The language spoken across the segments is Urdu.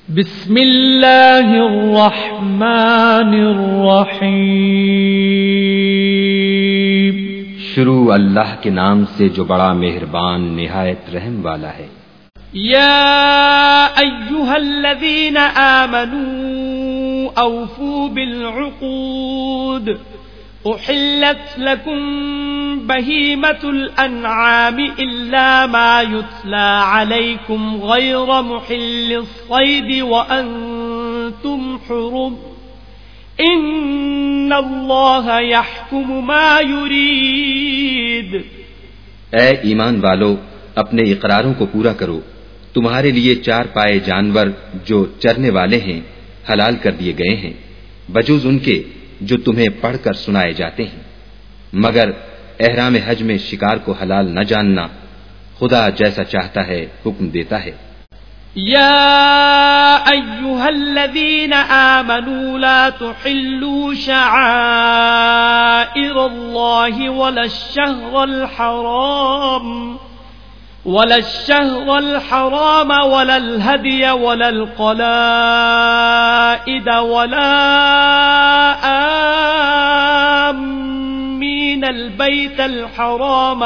بسم اللہ الرحمن الرحیم۔ شروع اللہ کے نام سے جو بڑا مہربان نہایت رحم والا ہے۔ یا ایھا الذین آمنوا اوفوا بالعقود احلت لکم بہیمۃ الانعام الا ما یتلی علیکم غیر محل الصید وانتم حرم ان اللہ یحکم ما یرید۔ اے ایمان والو، اپنے اقراروں کو پورا کرو۔ تمہارے لیے چار پائے جانور جو چرنے والے ہیں حلال کر دیے گئے ہیں، بجوز ان کے جو تمہیں پڑھ کر سنائے جاتے ہیں، مگر احرام حج میں شکار کو حلال نہ جاننا۔ خدا جیسا چاہتا ہے حکم دیتا ہے۔ یا ایھا الذین آمنوا لا تحلوا شعائر اللہ ولا الشہر الحرام ولا الهدي ولا القلائد ولا آمين البيت الحرام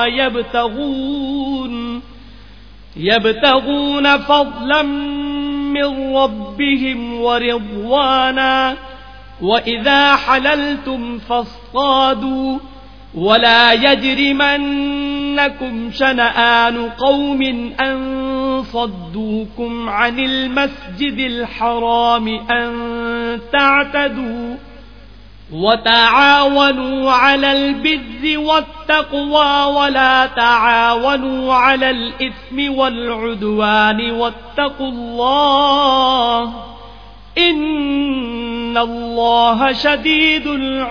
يبتغون فضلا من ربهم ورضوانا وإذا حللتم فاصطادوا ولا يجرمنكم شنآن قوم أن صدوكم عن المسجد الحرام أن تعتدوا وتعاونوا على البر والتقوى ولا تعاونوا على الإثم والعدوان واتقوا الله ان اللہ شدید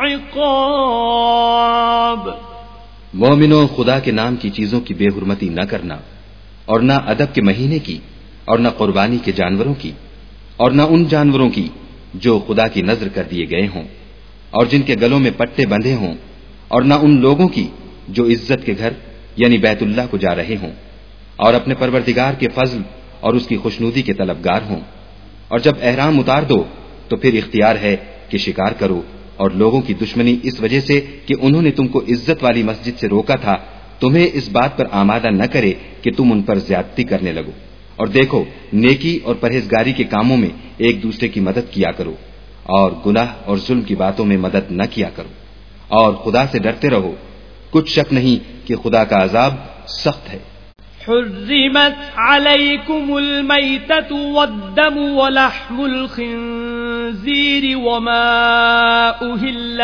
العقاب۔ مومنوں، خدا کے نام کی چیزوں کی بے حرمتی نہ کرنا، اور نہ ادب کے مہینے کی، اور نہ قربانی کے جانوروں کی، اور نہ ان جانوروں کی جو خدا کی نذر کر دیے گئے ہوں اور جن کے گلوں میں پٹے بندھے ہوں، اور نہ ان لوگوں کی جو عزت کے گھر یعنی بیت اللہ کو جا رہے ہوں اور اپنے پروردگار کے فضل اور اس کی خوشنودی کے طلبگار ہوں۔ اور جب احرام اتار دو تو پھر اختیار ہے کہ شکار کرو، اور لوگوں کی دشمنی اس وجہ سے کہ انہوں نے تم کو عزت والی مسجد سے روکا تھا تمہیں اس بات پر آمادہ نہ کرے کہ تم ان پر زیادتی کرنے لگو۔ اور دیکھو، نیکی اور پرہیزگاری کے کاموں میں ایک دوسرے کی مدد کیا کرو، اور گناہ اور ظلم کی باتوں میں مدد نہ کیا کرو، اور خدا سے ڈرتے رہو۔ کچھ شک نہیں کہ خدا کا عذاب سخت ہے۔ حرمت علیکم المیتۃ والدم ولحم الخنزیر وما أهل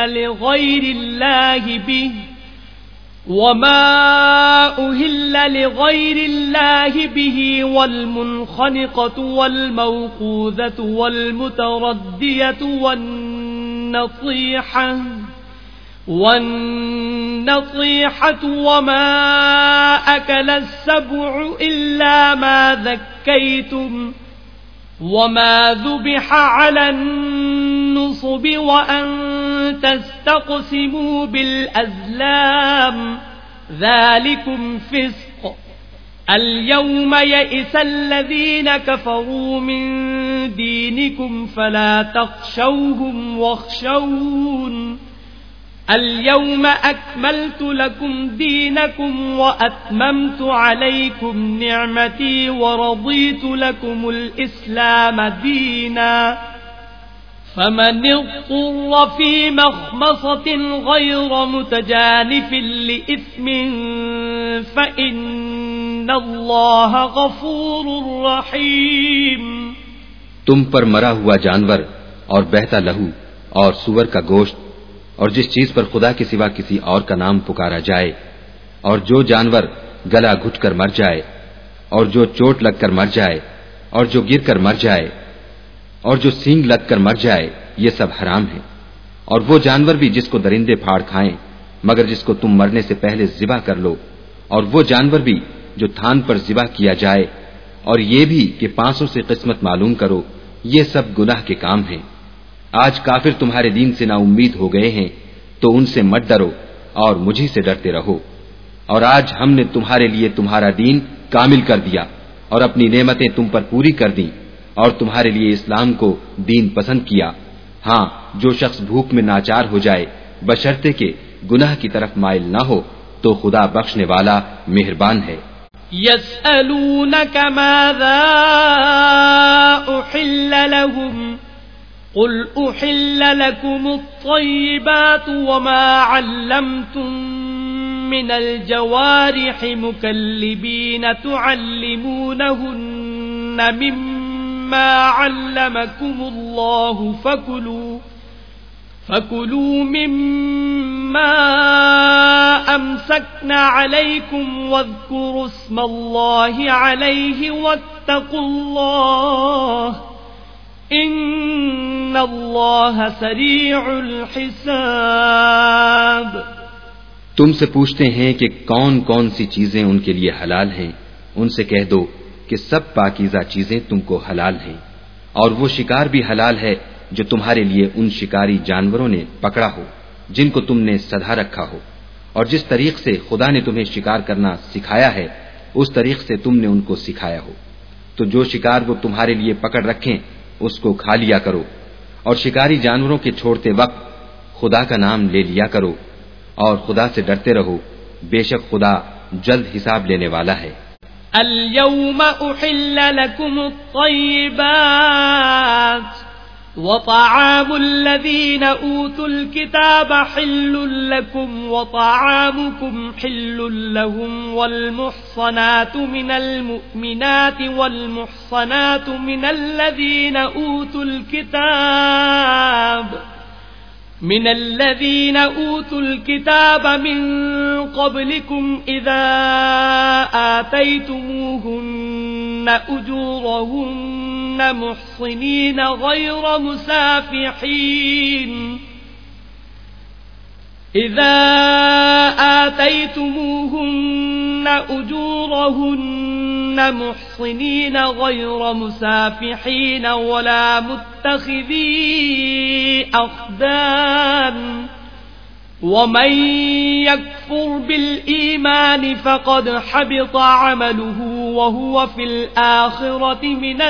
لغیر اللہ به والمنخنقۃ والموقوذۃ والمتردیۃ والنطيحة وما أكل السبع إلا ما ذكيتم وما ذبح على النصب وأن تستقسموا بالأزلام ذلكم فسق اليوم يئس الذين كفروا من دينكم فلا تخشوهم واخشون اليوم أكملت لكم دينكم وأتممت عليكم نعمتي ورضيت لكم الإسلام دينا فمن اضطر في مخمصة غير متجانف لإثم فإن الله غفور رحيم۔ تم پر مرا ہوا جانور اور بہتا لہو اور سور کا گوشت اور جس چیز پر خدا کے سوا کسی اور کا نام پکارا جائے، اور جو جانور گلا گھٹ کر مر جائے، اور جو چوٹ لگ کر مر جائے، اور جو گر کر مر جائے، اور جو سینگ لگ کر مر جائے، یہ سب حرام ہے۔ اور وہ جانور بھی جس کو درندے پھاڑ کھائیں مگر جس کو تم مرنے سے پہلے ذبح کر لو، اور وہ جانور بھی جو تھان پر ذبح کیا جائے، اور یہ بھی کہ پانسوں سے قسمت معلوم کرو، یہ سب گناہ کے کام ہیں۔ آج کافر تمہارے دین سے نا امید ہو گئے ہیں تو ان سے مت ڈرو اور مجھی سے ڈرتے رہو۔ اور آج ہم نے تمہارے لیے تمہارا دین کامل کر دیا اور اپنی نعمتیں تم پر پوری کر دیں، اور تمہارے لیے اسلام کو دین پسند کیا. ہاں، جو شخص بھوک میں ناچار ہو جائے بشرطے کہ گناہ کی طرف مائل نہ ہو تو خدا بخشنے والا مہربان ہے. يسألونك ماذا أحل لهم قل أحل لكم الطيبات وما علمتم من الجوارح مكلبين تعلمونهن مما علمكم الله فكلوا مما أمسكن عليكم واذكروا اسم الله عليه واتقوا الله إن الله سريع الحساب. تم سے پوچھتے ہیں کہ کون کون سی چیزیں ان کے لیے حلال ہیں. ان سے کہہ دو کہ سب پاکیزہ چیزیں تم کو حلال ہیں، اور وہ شکار بھی حلال ہے جو تمہارے لیے ان شکاری جانوروں نے پکڑا ہو جن کو تم نے سدھا رکھا ہو، اور جس طریق سے خدا نے تمہیں شکار کرنا سکھایا ہے اس طریق سے تم نے ان کو سکھایا ہو. تو جو شکار وہ تمہارے لیے پکڑ رکھیں اس کو کھا لیا کرو، اور شکاری جانوروں کے چھوڑتے وقت خدا کا نام لے لیا کرو، اور خدا سے ڈرتے رہو، بے شک خدا جلد حساب لینے والا ہے. اليوم أحل لكم الطيبات وطعام الذين أوتوا الكتاب حل لكم وطعامكم حل لهم والمحصنات من المؤمنات والمحصنات من الذين أوتوا الكتاب من قبلكم إذا آتيتموهن أجورهن محصنين غير مسافحين ولا متخذي أخدان ومن يكفر بالإيمان فقد حبط عمله وهو في الآخرة من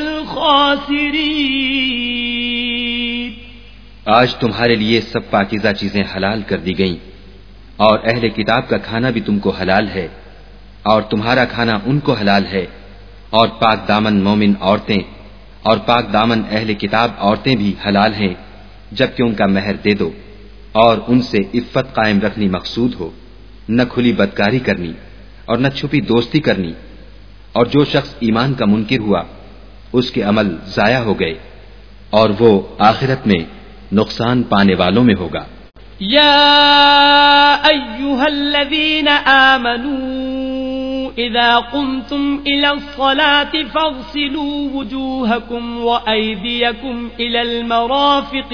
الخاسرين. آج تمہارے لیے سب پاکیزہ چیزیں حلال کر دی گئیں، اور اہل کتاب کا کھانا بھی تم کو حلال ہے، اور تمہارا کھانا ان کو حلال ہے، اور پاک دامن مومن عورتیں اور پاک دامن اہل کتاب عورتیں بھی حلال ہیں جبکہ ان کا مہر دے دو، اور ان سے عفت قائم رکھنی مقصود ہو، نہ کھلی بدکاری کرنی اور نہ چھپی دوستی کرنی. اور جو شخص ایمان کا منکر ہوا اس کے عمل ضائع ہو گئے اور وہ آخرت میں نقصان پانے والوں میں ہوگا. یا ایھا الذین آمنوا اذا قمتم الى الصلاة فاغسلوا وجوهكم وأيديكم الى المرافق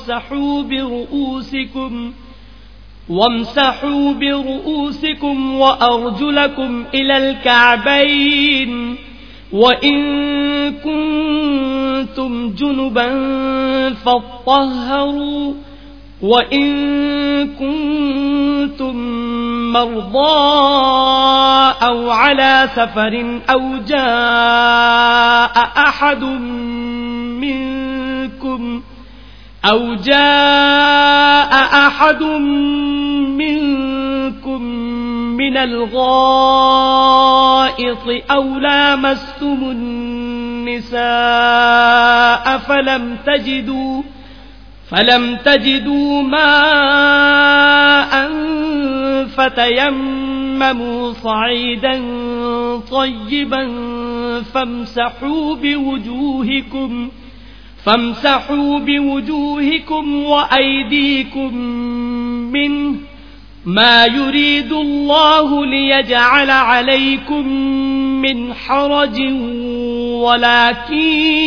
وامسحوا برؤوسكم وأرجلكم إلى الكعبين وإن كنتم جنبا فاطهروا وإن كنتم مرضى أو على سفر أو جاء أحد منكم من الغائط أو لامستم النساء فلم تجدوا ماء فتيمموا صعيدا طيبا فامسحوا بوجوهكم وأيديكم منه ما يريد الله ليجعل عليكم من حرج ولكن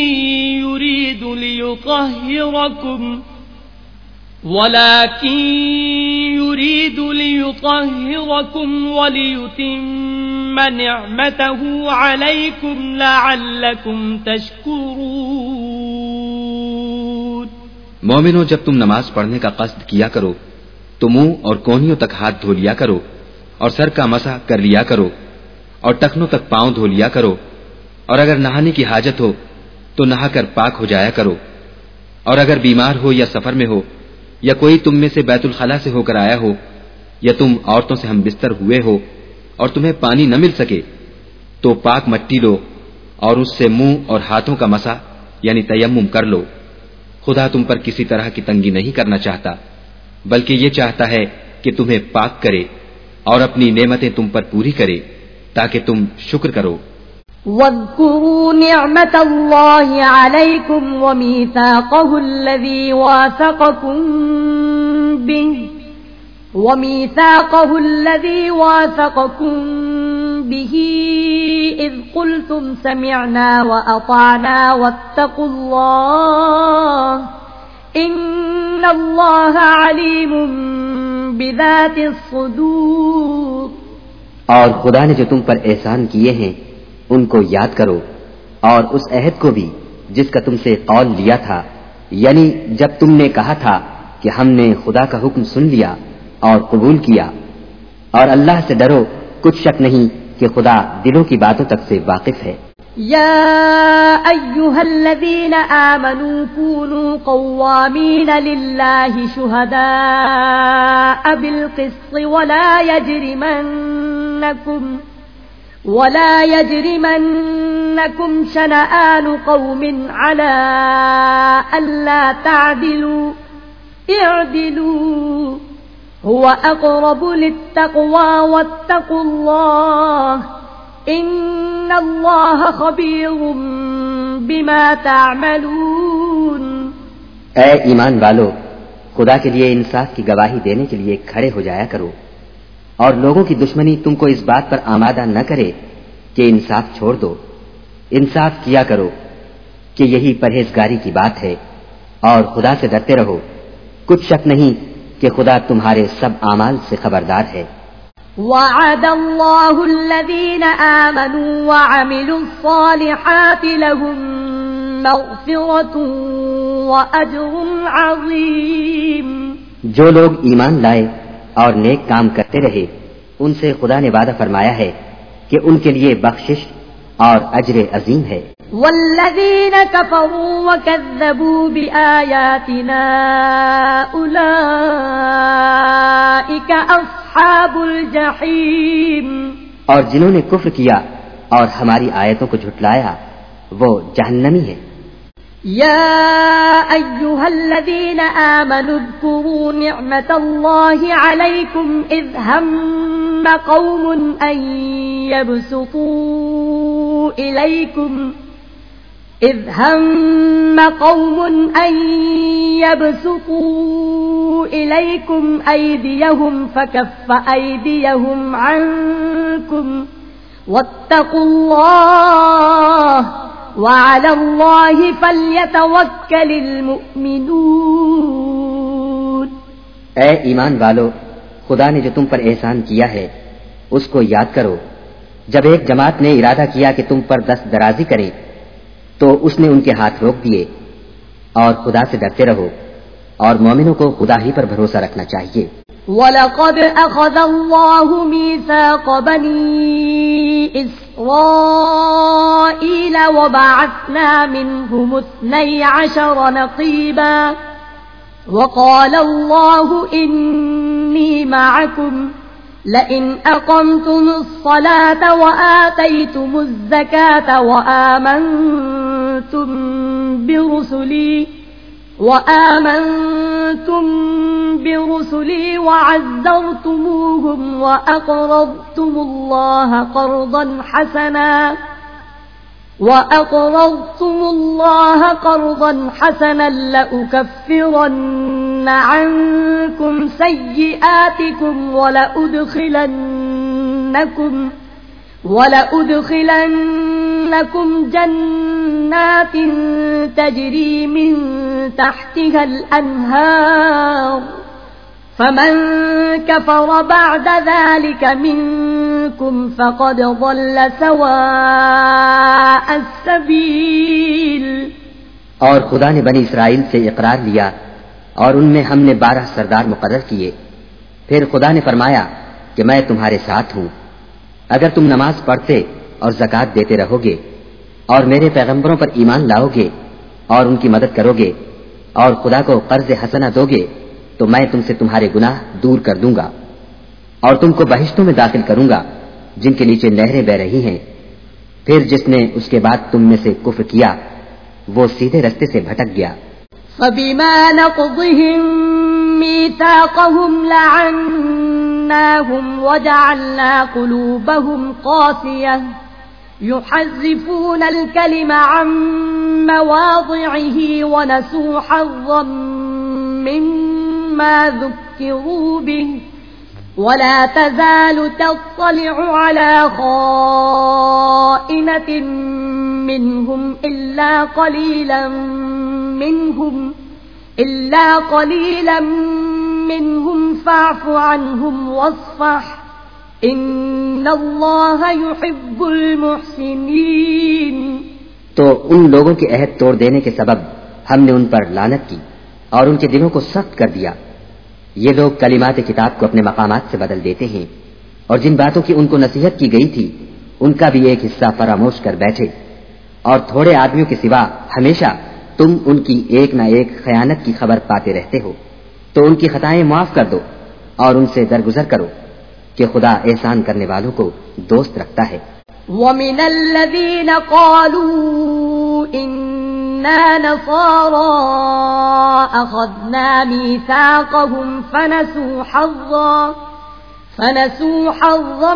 يريد ليطهركم وليتم نعمته عليكم لعلكم تشكرون. مومنو، جب تم نماز پڑھنے کا قصد کیا کرو تو منہ اور کونیوں تک ہاتھ دھو لیا کرو اور سر کا مسح کر لیا کرو اور ٹخنوں تک پاؤں دھو لیا کرو، اور اگر نہانے کی حاجت ہو تو نہا کر پاک ہو جایا کرو، اور اگر بیمار ہو یا سفر میں ہو یا کوئی تم میں سے بیت الخلا سے ہو کر آیا ہو یا تم عورتوں سے ہم بستر ہوئے ہو اور تمہیں پانی نہ مل سکے تو پاک مٹی لو اور اس سے منہ اور ہاتھوں کا مسح یعنی تیمم کر لو۔ خدا تم پر کسی طرح کی تنگی نہیں کرنا چاہتا، بلکہ یہ چاہتا ہے کہ تمہیں پاک کرے اور اپنی نعمتیں تم پر پوری کرے تاکہ تم شکر کرو۔ واذكروا نعمة الله عليكم وميثاقه الذي واثقكم به إذ قلتم سمعنا وأطعنا واتقوا الله إن الله عليم بذات الصدور۔ اور خدا نے جو تم پر احسان کیے ہیں ان کو یاد کرو، اور اس عہد کو بھی جس کا تم سے قول لیا تھا، یعنی جب تم نے کہا تھا کہ ہم نے خدا کا حکم سن لیا اور قبول کیا، اور اللہ سے ڈرو، کچھ شک نہیں کہ خدا دلوں کی باتوں تک سے واقف ہے۔ یا ایھا الذین آمنوا كونوا قوامین للہ شہداء بالقسط ولا يجرمنكم شنآن قوم على ألا تعدلوا اعدلوا هو أقرب للتقوى واتقوا الله إن الله خبير بما تعملون۔ اے ایمان والو، خدا کے لیے انصاف کی گواہی دینے کے لیے کھڑے ہو جایا کرو، اور لوگوں کی دشمنی تم کو اس بات پر آمادہ نہ کرے کہ انصاف چھوڑ دو، انصاف کیا کرو کہ یہی پرہیزگاری کی بات ہے، اور خدا سے ڈرتے رہو، کچھ شک نہیں کہ خدا تمہارے سب اعمال سے خبردار ہے۔ وعد اللہ الذین آمنوا وعملوا الصالحات لهم مغفرۃ واجر عظیم۔ جو لوگ ایمان لائے اور نیک کام کرتے رہے ان سے خدا نے وعدہ فرمایا ہے کہ ان کے لیے بخشش اور اجر عظیم ہے۔ والذین کفروا وکذبوا بآیاتنا اولئک اصحاب الجحیم۔ اور جنہوں نے کفر کیا اور ہماری آیتوں کو جھٹلایا وہ جہنمی ہے۔ يا أيها الذين آمنوا اذكروا نعمة الله عليكم إذ هم قوم أن يبسطوا إليكم أيديهم فكف أيديهم عنكم واتقوا الله وعلى الله فليتوكل المؤمنون۔ اے ایمان والو، خدا نے جو تم پر احسان کیا ہے اس کو یاد کرو۔ جب ایک جماعت نے ارادہ کیا کہ تم پر دست درازی کرے تو اس نے ان کے ہاتھ روک دیے، اور خدا سے ڈرتے رہو، اور مومنوں کو خدا ہی پر بھروسہ رکھنا چاہیے۔ وَلَقَدْ أَخَذَ اللَّهُ مِيثَاقَ بَنِي إِسْرَائِيلَ وَبَعَثْنَا مِنْهُمُ 12 نَقِيبًا وَقَالَ اللَّهُ إِنِّي مَعَكُمْ لَئِنْ أَقَمْتُمُ الصَّلَاةَ وَآتَيْتُمُ الزَّكَاةَ وآمنتم برسلي وعزرتموهم وأقرضتم الله قرضا حسنا لأكفرن عنكم سيئاتكم ولأدخلنكم جنات تجري من تحتها الأنهار فمن كفر بعد ذلك منكم فقد ضل سواء السبيل۔ اور خدا نے بنی اسرائیل سے اقرار لیا اور ان میں ہم نے 12 سردار مقرر کیے۔ پھر خدا نے فرمایا کہ میں تمہارے ساتھ ہوں، اگر تم نماز پڑھتے اور زکوٰۃ دیتے رہو گے اور میرے پیغمبروں پر ایمان لاؤ گے اور ان کی مدد کرو گے اور خدا کو قرض حسنہ دو گے تو میں تم سے تمہارے گناہ دور کر دوں گا اور تم کو بہشتوں میں داخل کروں گا جن کے نیچے نہریں بہ رہی ہیں. پھر جس نے اس کے بعد تم میں سے کفر کیا وہ سیدھے رستے سے بھٹک گیا. فبما نقضهم ميثاقهم لعناهم وجعلنا قلوبهم قاسية يحرفون الكلم عن مواضعه ونسوا حظا مما ذكروا به ولا تزال تطلع على خائنة منهم إلا قليلا منهم فاعف عنهم واصفح إن الله يحب المحسنين. تو ان لوگوں کے عہد توڑ دینے کے سبب ہم نے ان پر لعنت کی اور ان کے دلوں کو سخت کر دیا. یہ لوگ کلمات کتاب کو اپنے مقامات سے بدل دیتے ہیں اور جن باتوں کی ان کو نصیحت کی گئی تھی ان کا بھی ایک حصہ فراموش کر بیٹھے اور تھوڑے آدمیوں کے سوا ہمیشہ تم ان کی ایک نہ ایک خیانت کی خبر پاتے رہتے ہو. تو ان کی خطائیں معاف کر دو اور ان سے درگزر کرو کہ خدا احسان کرنے والوں کو دوست رکھتا ہے. وَمِنَ الَّذِينَ قَالُوا إِنَّا نَصَارَى أَخَذْنَا مِيثَاقَهُمْ فنسوا حظا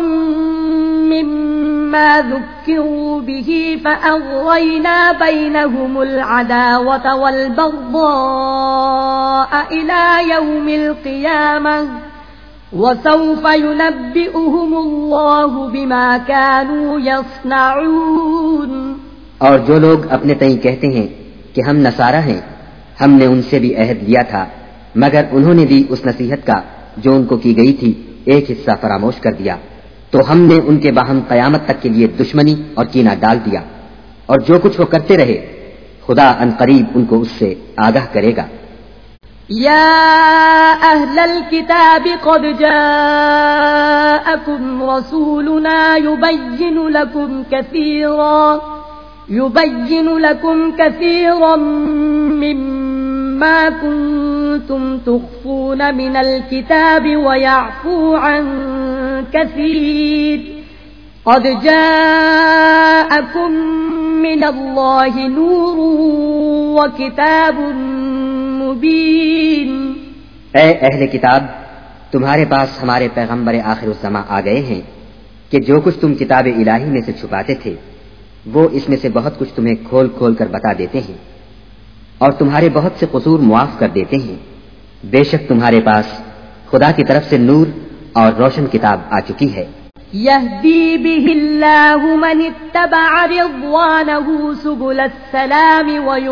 مما ذكروا به فأغرينا بينهم العداوة والبغضاء إلى يوم القيامة وسوف ينبئهم الله بما كانوا يصنعون. اور جو لوگ اپنے تئیں کہتے ہیں کہ ہم نصارہ ہیں ہم نے ان سے بھی عہد لیا تھا مگر انہوں نے بھی اس نصیحت کا جو ان کو کی گئی تھی ایک حصہ فراموش کر دیا تو ہم نے ان کے باہم قیامت تک کے لیے دشمنی اور کینہ ڈال دیا اور جو کچھ وہ کرتے رہے خدا ان قریب ان کو اس سے آگاہ کرے گا. یا اہل الكتاب قد جاءکم رسولنا يبين لكم كثيرا مما كنتم تخفون من الكتاب ويعفو عن كثير قد جاءكم من الله نور وكتاب مبين. اے اہل کتاب تمہارے پاس ہمارے پیغمبر آخر الزماں آ گئے ہیں کہ جو کچھ تم کتاب الہی میں سے چھپاتے تھے وہ اس میں سے بہت کچھ تمہیں کھول کھول کر بتا دیتے ہیں اور تمہارے بہت سے قصور معاف کر دیتے ہیں. بے شک تمہارے پاس خدا کی طرف سے نور اور روشن کتاب آ چکی ہے. يهدي به الله من اتبع رضوانه سبل السلام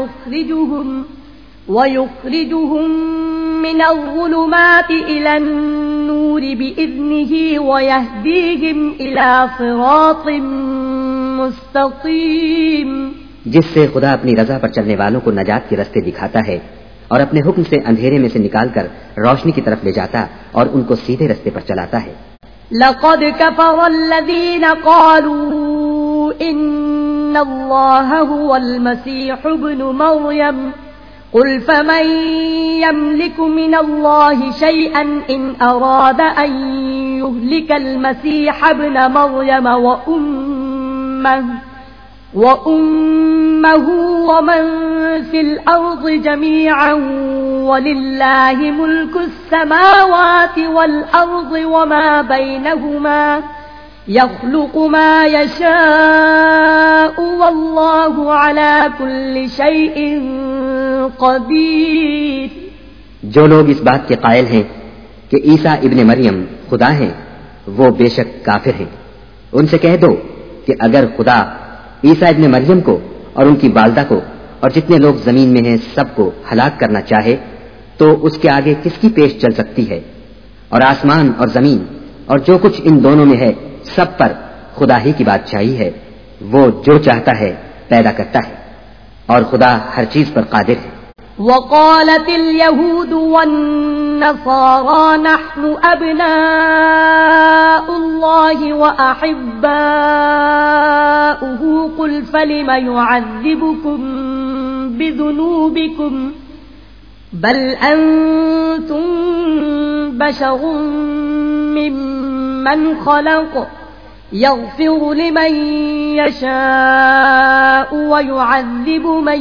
ويخرجهم من الظلمات إلى النور بإذنه ويهديهم إلى صراط مستقيم. جس سے خدا اپنی رضا پر چلنے والوں کو نجات کے راستے دکھاتا ہے اور اپنے حکم سے اندھیرے میں سے نکال کر روشنی کی طرف لے جاتا اور ان کو سیدھے راستے پر چلاتا ہے. لقد كفر الذين قالوا إن الله هو المسيح ابن مريم قل فمن يملك من الله شيئا إن أراد أن يهلك المسيح ابن مريم وأمه ومن في الأرض جميعا ولله ملك السماوات والأرض وما بينهما يخلق ما يشاء والله على كل شيء قدیر. جو لوگ اس بات کے قائل ہیں کہ عیسیٰ ابن مریم خدا ہیں وہ بے شک کافر ہیں. ان سے کہہ دو کہ اگر خدا عیسیٰ ابن مریم کو اور ان کی والدہ کو اور جتنے لوگ زمین میں ہیں سب کو ہلاک کرنا چاہے تو اس کے آگے کس کی پیش چل سکتی ہے؟ اور آسمان اور زمین اور جو کچھ ان دونوں میں ہے سب پر خدا ہی کی بادشاہی ہے. وہ جو چاہتا ہے پیدا کرتا ہے اور خدا ہر چیز پر قادر ہے. وقالت اليهود والنصارى النصارى نحن أبناء الله وأحباؤه قل فلم يعذبكم بذنوبكم بل أنتم بشر ممن خلق يغفر لمن يشاء ويعذب من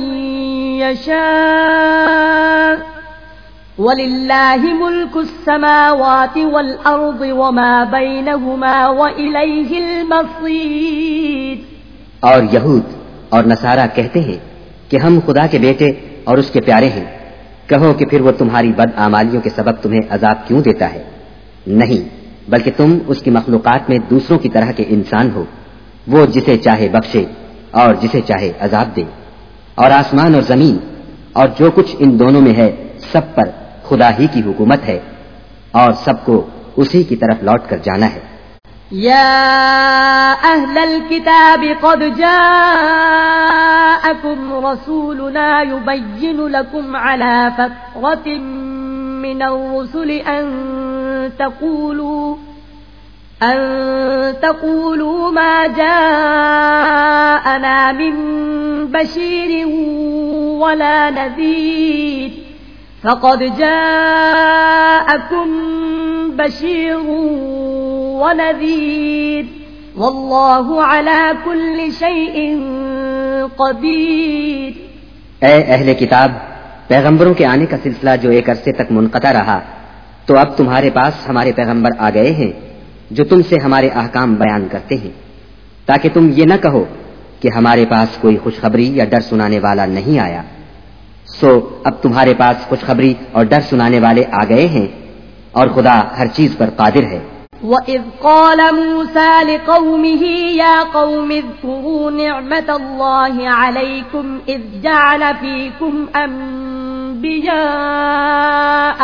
يشاء ولله ملك السماوات والأرض وما بينهما وإليه المصير. اور یہود اور نصارہ کہتے ہیں کہ ہم خدا کے بیٹے اور اس کے پیارے ہیں. کہو کہ پھر وہ تمہاری بد اعمالیوں کے سبب تمہیں عذاب کیوں دیتا ہے؟ نہیں، بلکہ تم اس کی مخلوقات میں دوسروں کی طرح کے انسان ہو. وہ جسے چاہے بخشے اور جسے چاہے عذاب دے. اور آسمان اور زمین اور جو کچھ ان دونوں میں ہے سب پر خدا ہی کی حکومت ہے اور سب کو اسی کی طرف لوٹ کر جانا ہے. يا أهل الكتاب قد جاءكم رسولنا يبين لكم على فترة من الرسل أن تقولوا ما جاءنا من بشير ولا نذير فقد جاءكم بشير ونذير والله على كل شيء قدير. اے اہل کتاب، پیغمبروں کے آنے کا سلسلہ جو ایک عرصے تک منقطع رہا تو اب تمہارے پاس ہمارے پیغمبر آ گئے ہیں جو تم سے ہمارے احکام بیان کرتے ہیں تاکہ تم یہ نہ کہو کہ ہمارے پاس کوئی خوشخبری یا ڈر سنانے والا نہیں آیا. سو اب تمہارے پاس خوشخبری اور ڈر سنانے والے آ گئے ہیں اور خدا ہر چیز پر قادر ہے. وَإِذْ قَالَ مُوسَى لِقَوْمِهِ يَا قَوْمِ اذْكُرُوا نِعْمَةَ اللَّهِ عَلَيْكُمْ إِذْ جَعَلَ فِيكُمْ أَنْبِيَاءَ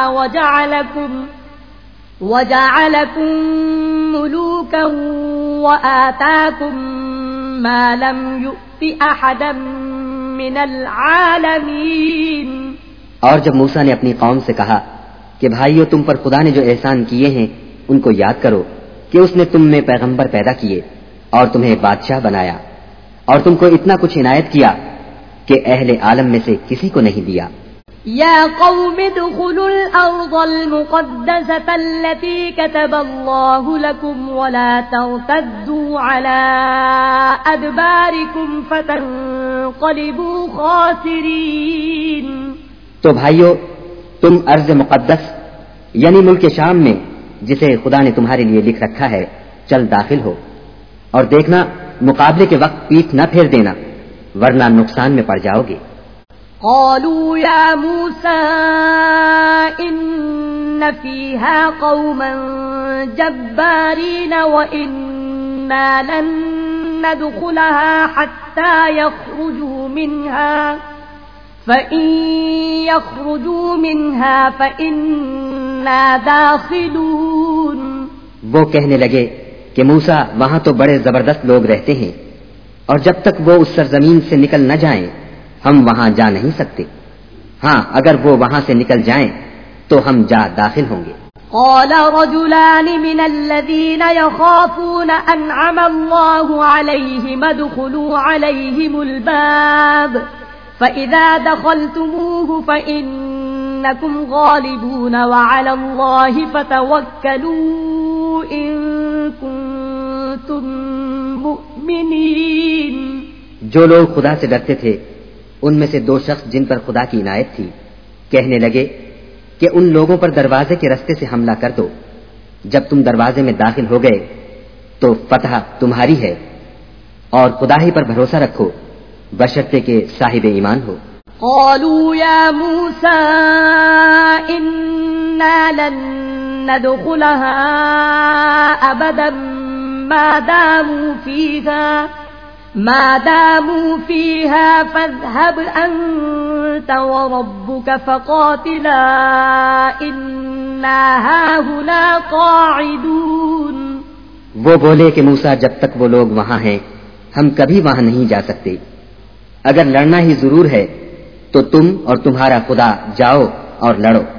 وَجَعَلَكُمْ مُلُوكًا وَآتَاكُمْ مَا لَمْ يُؤْتِ أَحَدًا مِنَ الْعَالَمِينَ. اور جب موسیٰ نے اپنی قوم سے کہا کہ بھائیو، تم پر خدا نے جو احسان کیے ہیں ان کو یاد کرو کہ اس نے تم میں پیغمبر پیدا کیے اور تمہیں بادشاہ بنایا اور تم کو اتنا کچھ عنایت کیا کہ اہل عالم میں سے کسی کو نہیں دیا. يا قوم ادخلوا الأرض المقدسة التي كتب الله لكم ولا ترتدوا على أدباركم فتنقلبوا خاسرين. تو بھائیو، تم ارض مقدس یعنی ملک شام میں جسے خدا نے تمہارے لیے لکھ رکھا ہے چل داخل ہو، اور دیکھنا مقابلے کے وقت پیٹھ نہ پھیر دینا ورنہ نقصان میں پڑ جاؤ گے. قالوا يا موسى إن فيها قوما جبارين وإنا لن ندخلها حتى يخرجوا منها فإن يخرجوا منها فإنا داخلون. وہ کہنے لگے کہ موسیٰ وہاں تو بڑے زبردست لوگ رہتے ہیں اور جب تک وہ اس سرزمین سے نکل نہ جائیں ہم وہاں جا نہیں سکتے. ہاں اگر وہ وہاں سے نکل جائیں تو ہم جا داخل ہوں گے. قال رجلان من الذين يخافون أنعم الله عليهم ادخلوا عليهم الباب فإذا دخلتموه فإنكم غالبون وعلى الله فتوكلوا إن كنتم مؤمنين. جو لوگ خدا سے ڈرتے تھے ان میں سے دو شخص جن پر خدا کی عنایت تھی کہنے لگے کہ ان لوگوں پر دروازے کے رستے سے حملہ کر دو. جب تم دروازے میں داخل ہو گئے تو فتح تمہاری ہے اور خدا ہی پر بھروسہ رکھو بشرطے کہ صاحب ایمان ہو. قالوا يا موسى إنا لن ندخلها أبدا ما داموا فيها فاذهب أنت وربك فقاتلا إنا هاهنا قاعدون. وہ بولے کہ موسیٰ جب تک وہ لوگ وہاں ہیں ہم کبھی وہاں نہیں جا سکتے. اگر لڑنا ہی ضرور ہے تو تم اور تمہارا خدا جاؤ اور لڑو،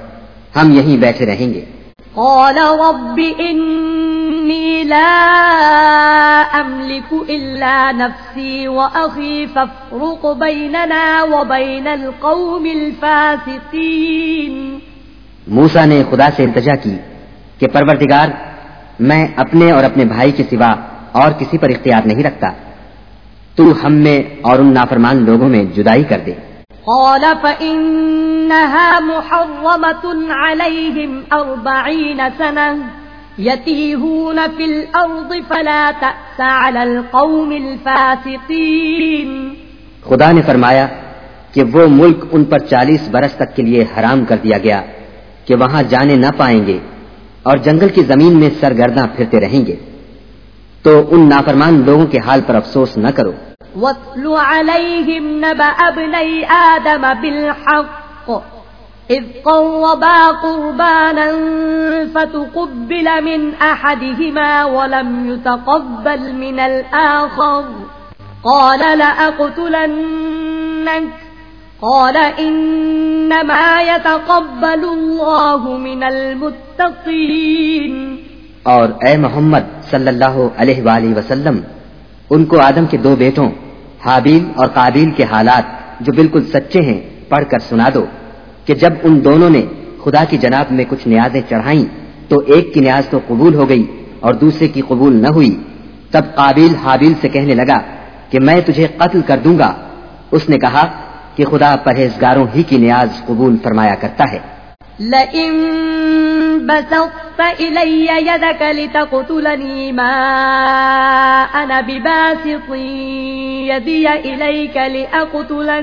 ہم یہیں بیٹھے رہیں گے۔ قال رب إني لا أملك إلا نفسي وأخي فافرق بيننا وبين القوم الفاسقين۔ موسیٰ نے خدا سے التجا کی کہ پروردگار، میں اپنے اور اپنے بھائی کے سوا اور کسی پر اختیار نہیں رکھتا، تو ہم میں اور ان نافرمان لوگوں میں جدائی کر دے۔ قال فإنها محرمة عليهم 40 سنة يتيهون في الأرض فلا تأس على القوم الفاسقين۔ خدا نے فرمایا کہ وہ ملک ان پر 40 برس تک کے لیے حرام کر دیا گیا کہ وہاں جانے نہ پائیں گے اور جنگل کی زمین میں سرگرداں پھرتے رہیں گے، تو ان نافرمان لوگوں کے حال پر افسوس نہ کرو۔ وَاتْلُ عَلَيْهِمْ نَبَأَ ابْنَيْ آدَمَ بِالْحَقِّ إِذْ قَرَّبَا قُرْبَانًا فَتُقُبِّلَ مِنْ أَحَدِهِمَا وَلَمْ يُتَقَبَّلْ مِنَ الْآخَرِ قَالَ لَأَقْتُلَنَّكَ قَالَ إِنَّمَا يَتَقَبَّلُ اللَّهُ مِنَ الْمُتَّقِينَ۔ اور اے محمد صلی اللہ علیہ وآلہ وسلم، ان کو آدم کے 2 بیٹوں حابیل اور قابیل کے حالات جو بالکل سچے ہیں پڑھ کر سنا دو کہ جب ان دونوں نے خدا کی جناب میں کچھ نیازیں چڑھائیں تو ایک کی نیاز تو قبول ہو گئی اور دوسرے کی قبول نہ ہوئی، تب قابیل حابیل سے کہنے لگا کہ میں تجھے قتل کر دوں گا۔ اس نے کہا کہ خدا پرہیزگاروں ہی کی نیاز قبول فرمایا کرتا ہے۔ لئن بسطت إلي يدك لتقتلني ما أنا بباسط يدي إليك لأقتلك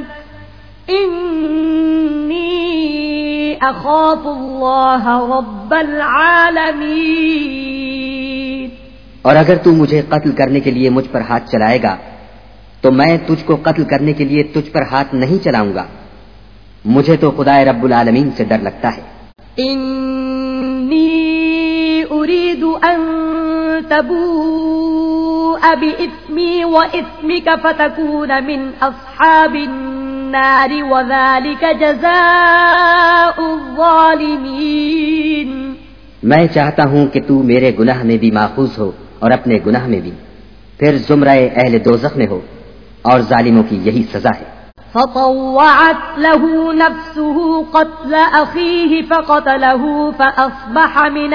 إني أخاف الله رب العالمين۔ اور اگر تو مجھے قتل کرنے کے لیے مجھ پر ہاتھ چلائے گا تو میں تجھ کو قتل کرنے کے لیے تجھ پر ہاتھ نہیں چلاؤں گا، مجھے تو خدا رب العالمین سے ڈر لگتا ہے۔ إني أريد أن تبوء بإثمي وإثمك فتكون من أصحاب النار وذلك جزاء الظالمين۔ میں چاہتا ہوں کہ تو میرے گناہ میں بھی ماخوذ ہو اور اپنے گناہ میں بھی، پھر زمرہ اہل دوزخ میں ہو، اور ظالموں کی یہی سزا ہے۔ فطوعت له نفسه قتل أخيه فقتله فأصبح من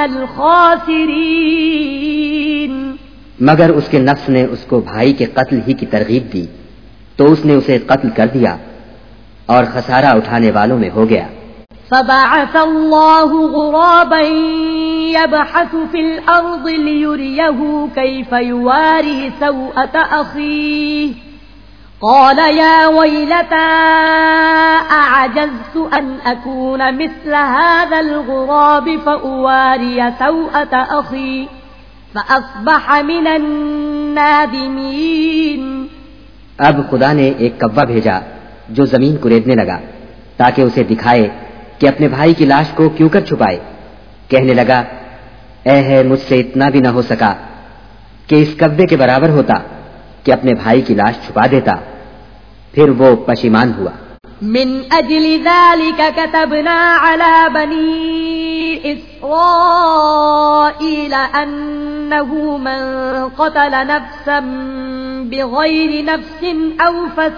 الخاسرين۔ مگر اس کے نفس نے اس کو بھائی کے قتل ہی کی ترغیب دی تو اس نے اسے قتل کر دیا اور خسارہ اٹھانے والوں میں ہو گیا۔ فبعث الله غرابا يبحث في الأرض ليريه كيف يواري سوءة أخيه قال يا ويلتى أعجزت أن أكون مثل هذا الغراب فأواري سوءة أخي فأصبح من النادمين۔ اب خدا نے ایک کوا بھیجا جو زمین کریدنے لگا تاکہ اسے دکھائے کہ اپنے بھائی کی لاش کو کیوں کر چھپائے۔ کہنے لگا اے ہے مجھ سے اتنا بھی نہ ہو سکا کہ اس کوے کے برابر ہوتا کہ اپنے بھائی کی لاش چھپا دیتا، پھر وہ پشیمان ہوا۔ من أجل ذلك كتبنا على بني إسرائيل أنه من قتل نفسا بغير نفس أو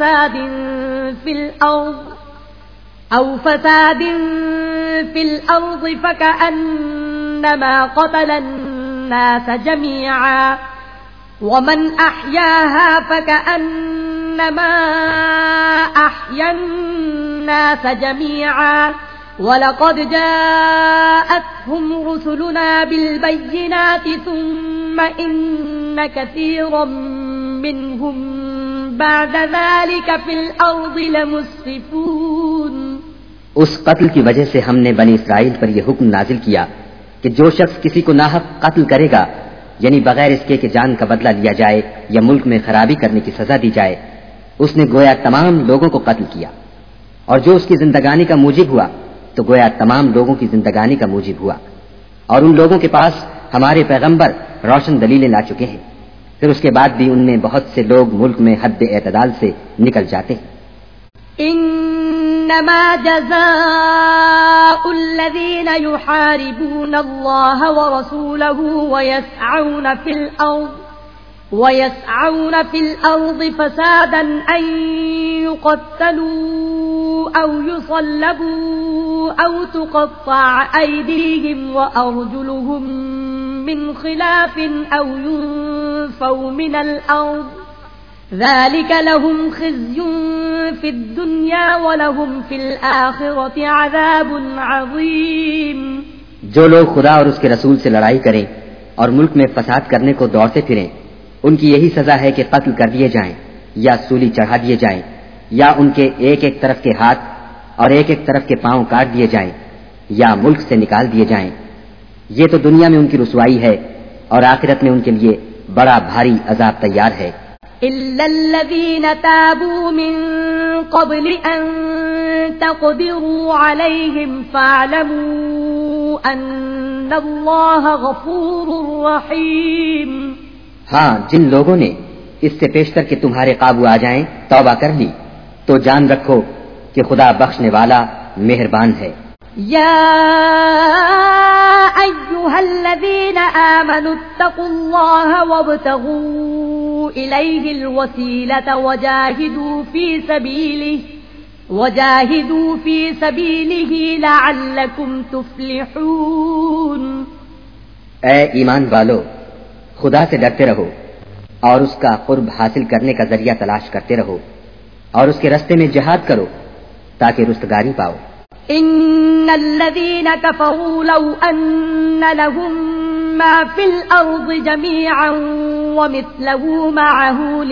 فساد في الأرض فكأنما قتل الناس جميعا ومن أحياها فكأنما أحيا الناس جميعا وَلَقَدْ جَاءَتْهُمْ رُسُلُنَا بِالْبَيِّنَاتِ ثُمَّ إِنَّ كَثِيرًا مِّنْهُمْ بَعْدَ ذَلِكَ فِي الْأَرْضِ لَمُسْرِفُونَ۔ اس قتل کی وجہ سے ہم نے بنی اسرائیل پر یہ حکم نازل کیا کہ جو شخص کسی کو ناحق قتل کرے گا، یعنی بغیر اس کے کہ جان کا بدلہ لیا جائے یا ملک میں خرابی کرنے کی سزا دی جائے، اس نے گویا تمام لوگوں کو قتل کیا، اور جو اس کی زندگانی کا موجب ہوا تو گویا تمام لوگوں کی زندگانی کا موجب ہوا، اور ان لوگوں کے پاس ہمارے پیغمبر روشن دلیلیں لا چکے ہیں، پھر اس کے بعد بھی ان میں بہت سے لوگ ملک میں حد اعتدال سے نکل جاتے ہیں۔ إنما جزاء الذين يحاربون الله ورسوله ويسعون في الأرض فسادا أن يقتلوا أو يصلبوا أو تقطع أيديهم وأرجلهم من خلاف أو ينفوا من الأرض ذلك لهم خزي في الدنيا ولهم في الآخرة عذاب عظيم۔ جو لوگ خدا اور اس کے رسول سے لڑائی کریں اور ملک میں فساد کرنے کو دوڑتے پھریں، ان کی یہی سزا ہے کہ قتل کر دیے جائیں یا سولی چڑھا دیے جائیں یا ان کے ایک ایک طرف کے ہاتھ اور ایک ایک طرف کے پاؤں کاٹ دیے جائیں یا ملک سے نکال دیے جائیں۔ یہ تو دنیا میں ان کی رسوائی ہے اور آخرت میں ان کے لیے بڑا بھاری عذاب تیار ہے۔ إلا الذين تابوا من قبل أن تقدروا عليهم فاعلموا أن الله غفور رحيم۔ ہاں، جن لوگوں نے اس سے پیشتر کہ تمہارے قابو آ جائیں توبہ کر لی تو جان رکھو کہ خدا بخشنے والا مہربان ہے۔ يا أيها الذين آمنوا اتقوا الله وابتغوا إليه الوسيلة وجاهدوا في سبيله لعلكم تفلحون۔ اے ایمان والو، خدا سے ڈرتے رہو اور اس کا قرب حاصل کرنے کا ذریعہ تلاش کرتے رہو اور اس کے راستے میں جہاد کرو تاکہ رستگاری پاؤ۔ ان الذين كفروا لو ان لهم ما في الارض جميعا ومثله معه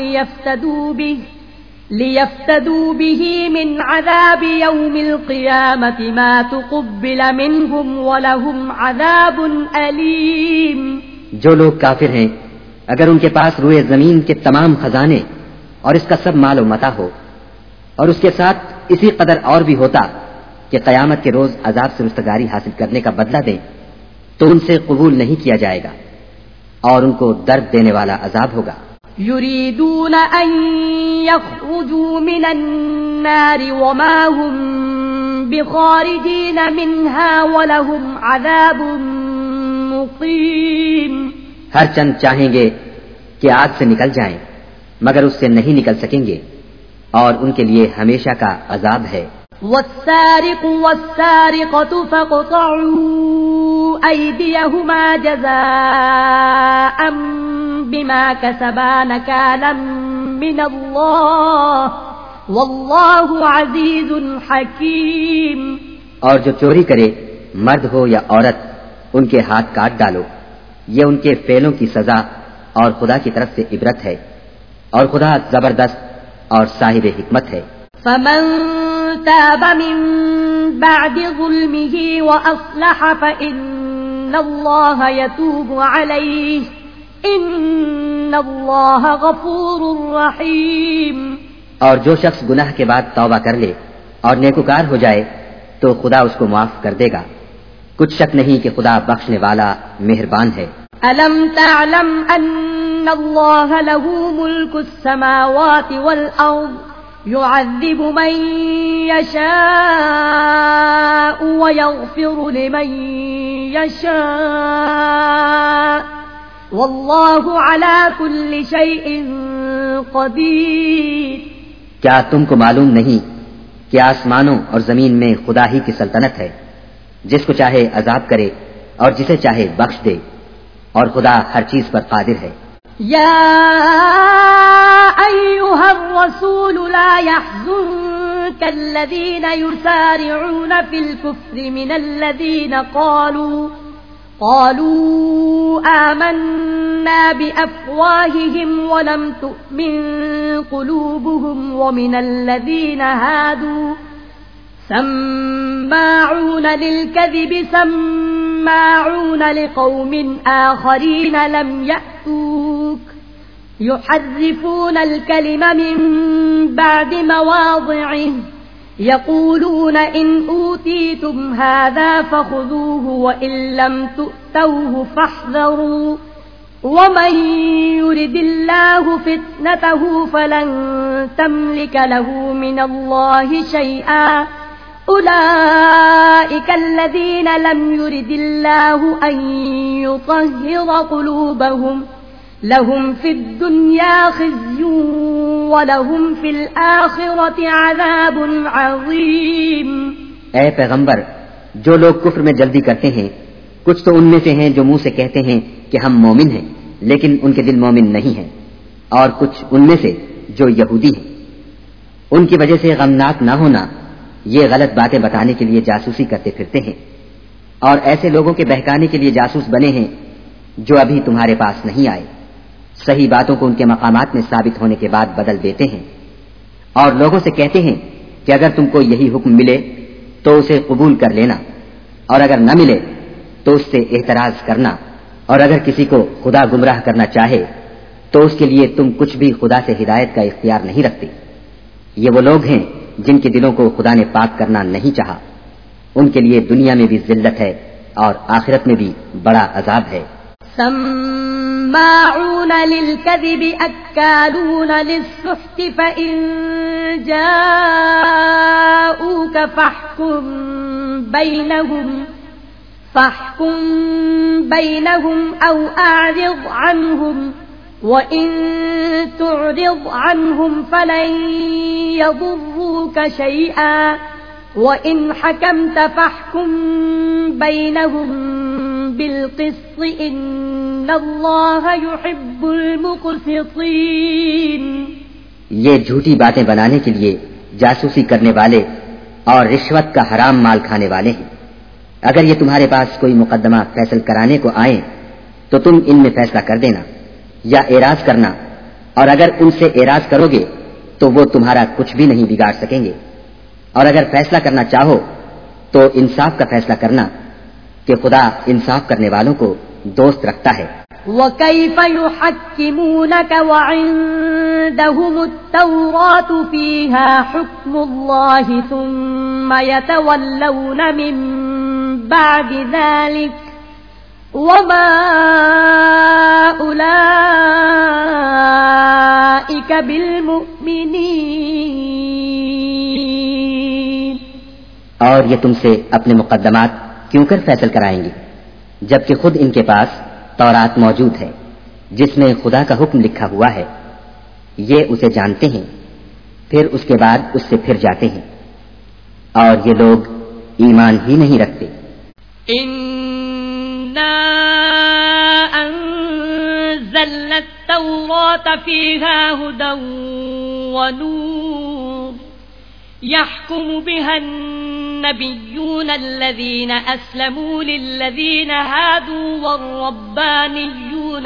ليفتدوا به من عذاب يوم القيامة ما تقبل منهم ولهم عذاب أليم۔ جو لوگ کافر ہیں اگر ان کے پاس روئے زمین کے تمام خزانے اور اس کا سب مال و متاع ہو اور اس کے ساتھ اسی قدر اور بھی ہوتا کہ قیامت کے روز عذاب سے رستگاری حاصل کرنے کا بدلہ دیں تو ان سے قبول نہیں کیا جائے گا اور ان کو درد دینے والا عذاب ہوگا۔ يريدون أن يخرجوا من النار وما هم بخارجين منها ولهم عذاب مقيم۔ ہر چند چاہیں گے کہ آگ سے نکل جائیں مگر اس سے نہیں نکل سکیں گے اور ان کے لیے ہمیشہ کا عذاب ہے۔ والسارق والسارقة فاقطعوا أيديهما جزاء بما كسبا نكالا من الله والله عزيز حكيم۔ اور جو چوری کرے مرد ہو یا عورت ان کے ہاتھ کاٹ ڈالو، یہ ان کے فعلوں کی سزا اور خدا کی طرف سے عبرت ہے اور خدا زبردست اور صاحب حکمت ہے۔ فمن تاب من بعد ظلمه وأصلح فإن الله يتوب عليه إن الله غفور رحيم۔ اور جو شخص گناہ کے بعد توبہ کر لے اور نیکوکار ہو جائے تو خدا اس کو معاف کر دے گا، کچھ شک نہیں کہ خدا بخشنے والا مہربان ہے۔ ألم تعلم أن الله له ملك السماوات والأرض يعذب من يشاء ويغفر لمن يشاء والله على كل شيء قدير۔ کیا تم کو معلوم نہیں کہ آسمانوں اور زمین میں خدا ہی کی سلطنت ہے، جس کو چاہے عذاب کرے اور جسے چاہے بخش دے اور خدا ہر چیز پر قادر ہے۔ يا أيها الرسول لا يحزنك الذين يسارعون في الكفر من الذين قالوا آمنا بأفواههم ولم تؤمن قلوبهم ومن الذين هادوا سماعون للكذب سماعون لقوم آخرين لم يأتوك يحرفون الكلم من بعد مواضعه يقولون إن أوتيتم هذا فخذوه وإن لم تؤتوه فاحذروا ومن يرد الله فتنته فلن تملك له من الله شيئا أولئك الذين لم يرد الله أن يطهر قلوبهم لهم في الدنيا خزي ولهم في الآخرة عذاب عظيم۔ اے پیغمبر، جو لوگ کفر میں جلدی کرتے ہیں کچھ تو ان میں سے ہیں جو منہ سے کہتے ہیں کہ ہم مومن ہیں لیکن ان کے دل مومن نہیں ہیں، اور کچھ ان میں سے جو یہودی ہیں۔ ان کی وجہ سے غمناک نہ ہونا، یہ غلط باتیں بتانے کے لیے جاسوسی کرتے پھرتے ہیں، اور ایسے لوگوں کے بہکانے کے لیے جاسوس بنے ہیں جو ابھی تمہارے پاس نہیں آئے، صحیح باتوں کو ان کے مقامات میں ثابت ہونے کے بعد بدل دیتے ہیں، اور لوگوں سے کہتے ہیں کہ اگر تم کو یہی حکم ملے تو اسے قبول کر لینا، اور اگر نہ ملے تو اس سے اعتراض کرنا، اور اگر کسی کو خدا گمراہ کرنا چاہے تو اس کے لیے تم کچھ بھی خدا سے ہدایت کا اختیار نہیں رکھتے۔ یہ وہ لوگ ہیں جن کے دلوں کو خدا نے پاک کرنا نہیں چاہا، ان کے لیے دنیا میں بھی ذلت ہے اور آخرت میں بھی بڑا عذاب ہے۔ سماعون للكذب أكالون للسحت فإن جاءوك فاحكم بينهم أو أعرض عنهم وَإِن تُعْرِضْ عَنْهُمْ فَلَن يَضُرُّوكَ شَيْئًا وَإِنْ حَكَمْتَ فَاحْكُم بَيْنَهُم بِالْقِسْطِ إِنَّ اللَّهَ يُحِبُّ الْمُقْسِطِينَ۔ یہ جھوٹی باتیں بنانے کے لیے جاسوسی کرنے والے اور رشوت کا حرام مال کھانے والے ہیں۔ اگر یہ تمہارے پاس کوئی مقدمہ فیصل کرانے کو آئیں تو تم ان میں فیصلہ کر دینا یا اعراض کرنا، اور اگر ان سے اعراض کرو گے تو وہ تمہارا کچھ بھی نہیں بگاڑ سکیں گے، اور اگر فیصلہ کرنا چاہو تو انصاف کا فیصلہ کرنا کہ خدا انصاف کرنے والوں کو دوست رکھتا ہے۔ وَكَيْفَ يُحَكِّمُونَكَ وَعِندَهُمُ التَّوْرَاةُ فِيهَا حُكْمُ اللَّهِ ثُمَّ يَتَوَلَّوْنَ مِن بَعْدِ ذَلِكَ وَمَا أُولَئِكَ بِالْمُؤْمِنِينَ۔ اور یہ تم سے اپنے مقدمات کیوں کر فیصل کرائیں گے جبکہ خود ان کے پاس تورات موجود ہے جس میں خدا کا حکم لکھا ہوا ہے، یہ اسے جانتے ہیں، پھر اس کے بعد اس سے پھر جاتے ہیں، اور یہ لوگ ایمان ہی نہیں رکھتے۔ إِنَّا أَنزَلْنَا التَّوْرَاةَ فِيهَا هُدًى وَنُورٌ يَحْكُمُ بِهَا النَّبِيُّونَ الَّذِينَ أَسْلَمُوا لِلَّذِينَ هَادُوا وَالرَّبَّانِيُّونَ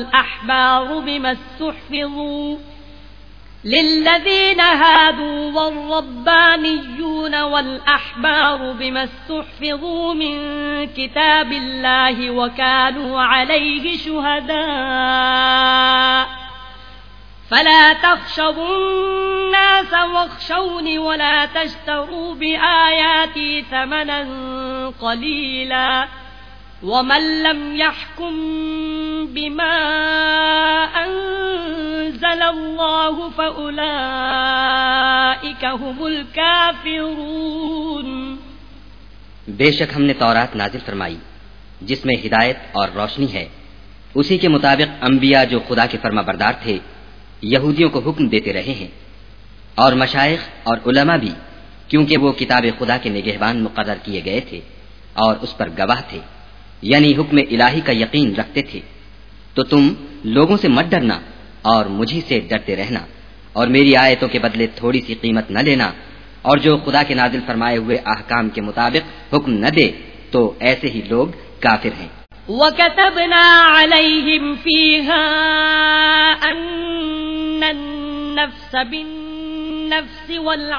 وَالْأَحْبَارُ بِمَا اسْتُحْفِظُوا مِنْ كِتَابِ اللَّهِ وَكَانُوا عَلَيْهِ شُهَدَاءَ فَلَا تَخْشَوُا النَّاسَ وَاخْشَوْنِ وَلَا تَشْتَرُوا بِآيَاتِي ثَمَنًا قَلِيلًا وَمَن لَّمْ يَحْكُم بِمَا أَنزَلَ اللَّهُ فَأُولَئِكَ هُمُ الْكَافِرُونَ۔ بے شک ہم نے تورات نازل فرمائی جس میں ہدایت اور روشنی ہے، اسی کے مطابق انبیاء جو خدا کے فرما بردار تھے یہودیوں کو حکم دیتے رہے ہیں، اور مشائخ اور علماء بھی، کیونکہ وہ کتاب خدا کے نگہبان مقرر کیے گئے تھے اور اس پر گواہ تھے، یعنی حکم الہی کا یقین رکھتے تھے۔ تو تم لوگوں سے مت ڈرنا اور مجھی سے ڈرتے رہنا، اور میری آیتوں کے بدلے تھوڑی سی قیمت نہ لینا، اور جو خدا کے نازل فرمائے ہوئے احکام کے مطابق حکم نہ دے تو ایسے ہی لوگ کافر ہیں۔ وَكَتَبْنَا عَلَيْهِمْ فِيهَا أَنَّ النَّفْسَ بِالنَّفْسِ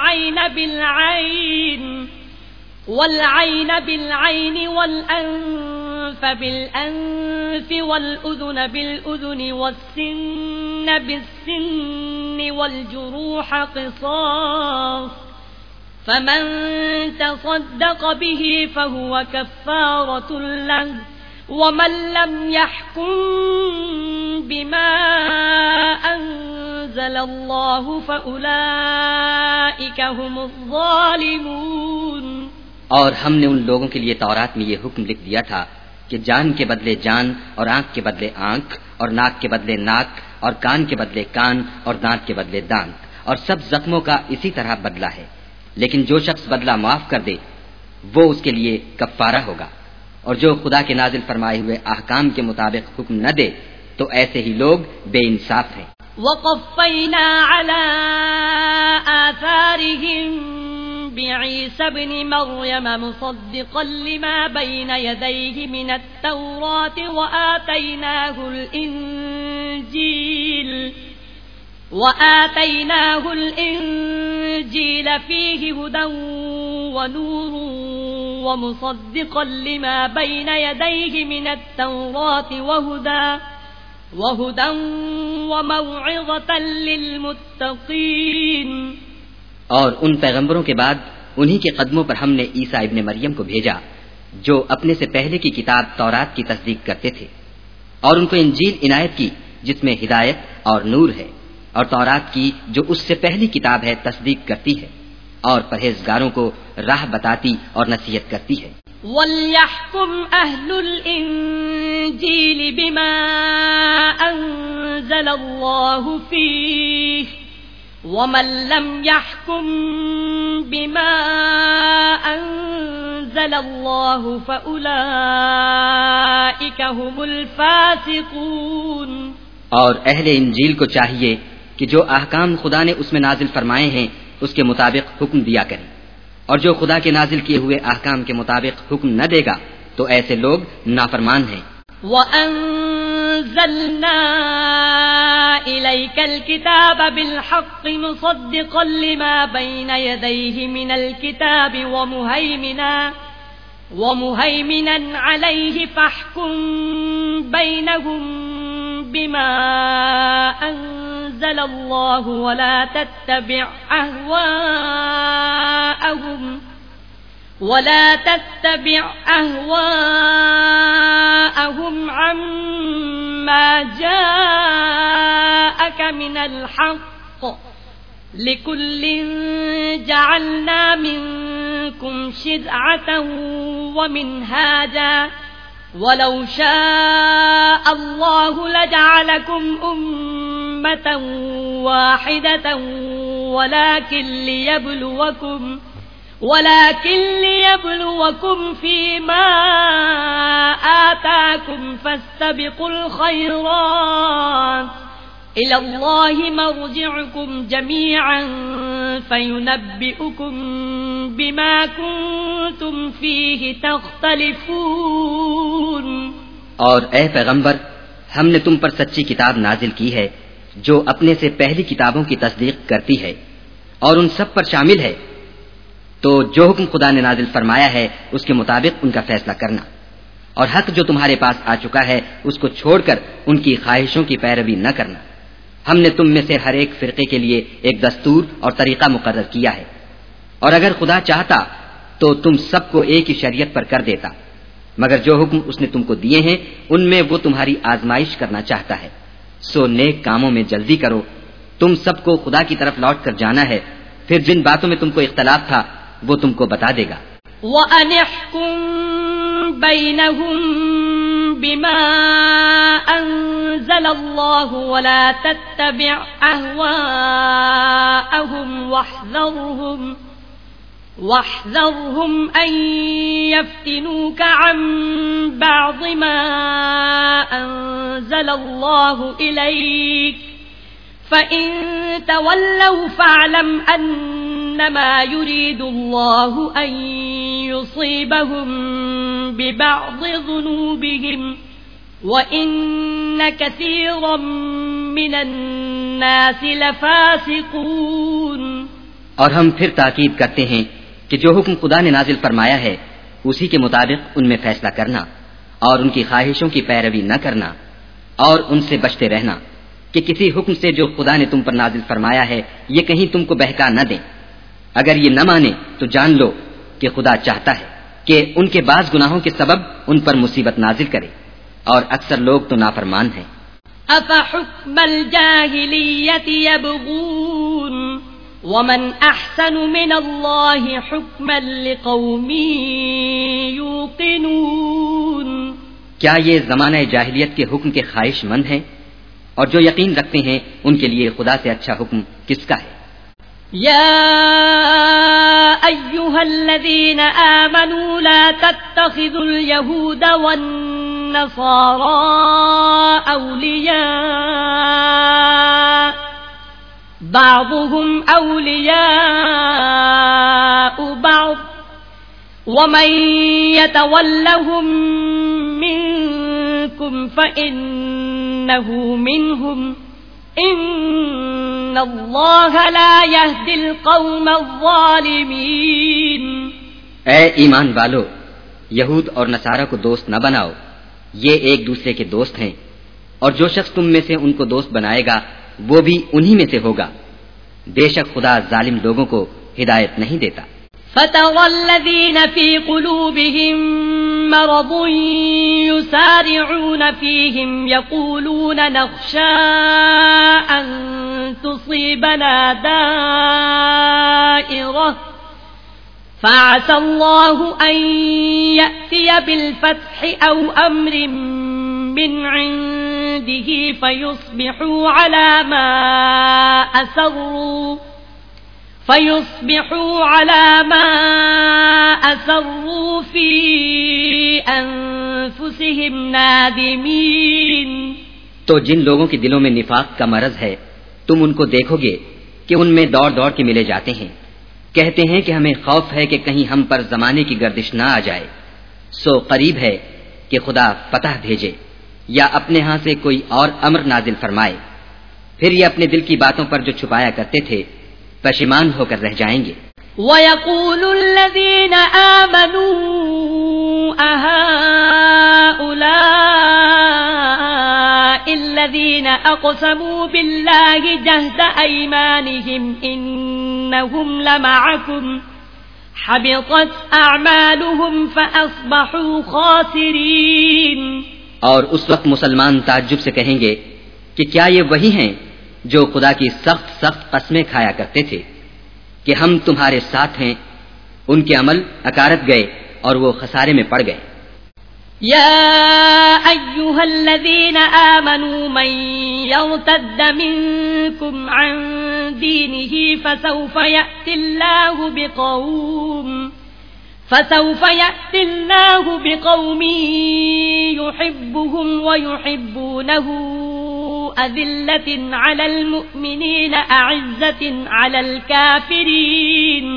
وَالْعَيْنَ بِالْعَيْنِ وَالْأَنفَ بِالْأَنفِ وَالْأُذُنَ بِالْأُذُنِ وَالسِّنَّ بِالسِّنِّ وَالْجُرُوحَ قِصَاصٌ فَمَن تَصَدَّقَ بِهِ فَهُوَ كَفَّارَةٌ لَّهُ وَمَن لَّمْ يَحْكُم بِمَا أَنزَلَ اللَّهُ فَأُولَئِكَ هُمُ الظَّالِمُونَ۔ اور ہم نے ان لوگوں کے لیے تورات میں یہ حکم لکھ دیا تھا کہ جان کے بدلے جان اور آنکھ کے بدلے آنکھ اور ناک کے بدلے ناک اور کان کے بدلے کان اور دانت کے بدلے دانت، اور سب زخموں کا اسی طرح بدلہ ہے، لیکن جو شخص بدلہ معاف کر دے وہ اس کے لیے کفارہ ہوگا، اور جو خدا کے نازل فرمائے ہوئے احکام کے مطابق حکم نہ دے تو ایسے ہی لوگ بے انصاف ہیں۔ وقفینا علی آثارهم بعیسی ابن مریم مصدقا لما بین یدیہ من التوراة وآتیناہ الإنجیل فیہ ہدی ونور ومصدقا لما بین یدیہ من التوراة وہدی وموعظة للمتقین۔ اور ان پیغمبروں کے بعد انہی کے قدموں پر ہم نے عیسیٰ ابن مریم کو بھیجا جو اپنے سے پہلے کی کتاب تورات کی تصدیق کرتے تھے، اور ان کو انجیل عنایت کی جس میں ہدایت اور نور ہے، اور تورات کی جو اس سے پہلی کتاب ہے تصدیق کرتی ہے اور پرہیزگاروں کو راہ بتاتی اور نصیحت کرتی ہے۔ وَلْيَحْكُمْ أَهْلُ الْإِنجِيلِ بِمَا أَنزَلَ اللَّهُ فِيهِ وَمَن لَّمْ يَحْكُم بِمَا أَنزَلَ اللَّهُ فَأُولَئِكَ هُمُ الْفَاسِقُونَ۔ اور اہل انجیل کو چاہیے کہ جو احکام خدا نے اس میں نازل فرمائے ہیں اس کے مطابق حکم دیا کریں، اور جو خدا کے نازل کیے ہوئے احکام کے مطابق حکم نہ دے گا تو ایسے لوگ نافرمان ہیں۔ وَأَنزَلْنَا إِلَيْكَ الْكِتَابَ بِالْحَقِّ مُصَدِّقًا لِمَا بَيْنَ يَدَيْهِ مِنَ الْكِتَابِ وَمُهَيْمِنًا عَلَيْهِ فَاحْكُم بَيْنَهُم بِمَا أَنزَلَ اللَّهُ ولا تتبع أهواءهم عما جاءك من الحق لكل جعلنا منكم شرعة ومنهاجا ولو شاء الله لجعلكم أمة واحدة ولكن ليبلوكم فيما آتاكم فاستبقوا الخيرات إلى الله مرجعكم جميعا فينبئكم بما كنتم فيه تختلفون۔ اور اے پیغمبر، ہم نے تم پر سچی کتاب نازل کی ہے جو اپنے سے پہلی کتابوں کی تصدیق کرتی ہے اور ان سب پر شامل ہے، تو جو حکم خدا نے نازل فرمایا ہے اس کے مطابق ان کا فیصلہ کرنا، اور حق جو تمہارے پاس آ چکا ہے اس کو چھوڑ کر ان کی خواہشوں کی پیروی نہ کرنا۔ ہم نے تم میں سے ہر ایک فرقے کے لیے ایک دستور اور طریقہ مقرر کیا ہے، اور اگر خدا چاہتا تو تم سب کو ایک ہی شریعت پر کر دیتا، مگر جو حکم اس نے تم کو دیے ہیں ان میں وہ تمہاری آزمائش کرنا چاہتا ہے، سو نیک کاموں میں جلدی کرو، تم سب کو خدا کی طرف لوٹ کر جانا ہے، پھر جن باتوں میں تم کو اختلاف تھا وہ تم کو بتا دے گا۔ وَأَنِ احْكُم بَيْنَهُم بِمَا أَنزَلَ اللَّهُ وَلَا تَتَّبِعْ أَهْوَاءَهُمْ واحذرهم أن يفتنوك عن بعض ما أنزل الله إليك فإن تولوا فاعلم أنما يريد الله أن يصيبهم ببعض ذنوبهم وَإِنَّ كَثِيرًا مِّنَ النَّاسِ لَفَاسِقُونَ۔ اور ہم پھر تاکید کرتے ہیں کہ جو حکم خدا نے نازل فرمایا ہے اسی کے مطابق ان میں فیصلہ کرنا اور ان کی خواہشوں کی پیروی نہ کرنا اور ان سے بچتے رہنا کہ کسی حکم سے جو خدا نے تم پر نازل فرمایا ہے یہ کہیں تم کو بہکا نہ دیں۔ اگر یہ نہ مانے تو جان لو کہ خدا چاہتا ہے کہ ان کے بعض گناہوں کے سبب ان پر مصیبت نازل کرے، اور اکثر لوگ تو نافرمان ہیں۔ أَفَحُكْمَ الْجَاهِلِيَّةِ يَبْغُونَ ومن احسن من الله حكما لقوم يوقنون. کیا یہ زمانہ جاہلیت کے حکم کے خواہش مند ہیں؟ اور جو یقین رکھتے ہیں ان کے لیے خدا سے اچھا حکم کس کا ہے؟ يا أيها الذين آمنوا لا تتخذوا اليهود والنصارى أولياء بعضهم أولياء بعض ومن يتولهم منكم فإنه منهم ان اللہ لا يهدي القوم الظالمین. اے ایمان والو، یہود اور نصارہ کو دوست نہ بناؤ، یہ ایک دوسرے کے دوست ہیں، اور جو شخص تم میں سے ان کو دوست بنائے گا وہ بھی انہی میں سے ہوگا. بے شک خدا ظالم لوگوں کو ہدایت نہیں دیتا. فترى الذين في قلوبهم مرض يسارعون فيهم يقولون نخشى أن تصيبنا دائرة فعسى الله أن يأتي بالفتح أو أمر من عنده فيصبحوا على ما أسروا في أنفسهم نادمين. تو جن لوگوں کے دلوں میں نفاق کا مرض ہے تم ان کو دیکھو گے کہ ان میں دوڑ دوڑ کے ملے جاتے ہیں، کہتے ہیں کہ ہمیں خوف ہے کہ کہیں ہم پر زمانے کی گردش نہ آ جائے. سو قریب ہے کہ خدا فتح بھیجے یا اپنے ہاں سے کوئی اور امر نازل فرمائے، پھر یہ اپنے دل کی باتوں پر جو چھپایا کرتے تھے پشیمان ہو کر رہ جائیں گے. وَيَقُولُ الَّذِينَ آمَنُوا أَهَؤُلَاءِ الَّذِينَ أَقْسَمُوا بِاللَّهِ جَهْدَ أَيْمَانِهِمْ إِنَّهُمْ لَمَعَكُمْ حَبِطَتْ أَعْمَالُهُمْ فَأَصْبَحُوا خَاسِرِينَ. اور اس وقت مسلمان تعجب سے کہیں گے کہ کیا یہ وہی ہیں جو خدا کی سخت سخت قسمیں کھایا کرتے تھے کہ ہم تمہارے ساتھ ہیں؟ ان کے عمل اکارت گئے اور وہ خسارے میں پڑ گئے. یا ایھا الذین آمنوا من یرتد منکم عن دینہ فسوف یأتی اللہ بقوم یحبهم ویحبونہ أذلة على المؤمنين أعزة على الكافرين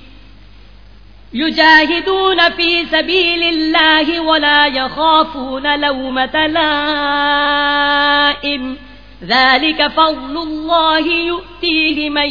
يجاهدون في سبيل الله ولا يخافون لومة لائم ذلك فضل الله يؤتيه من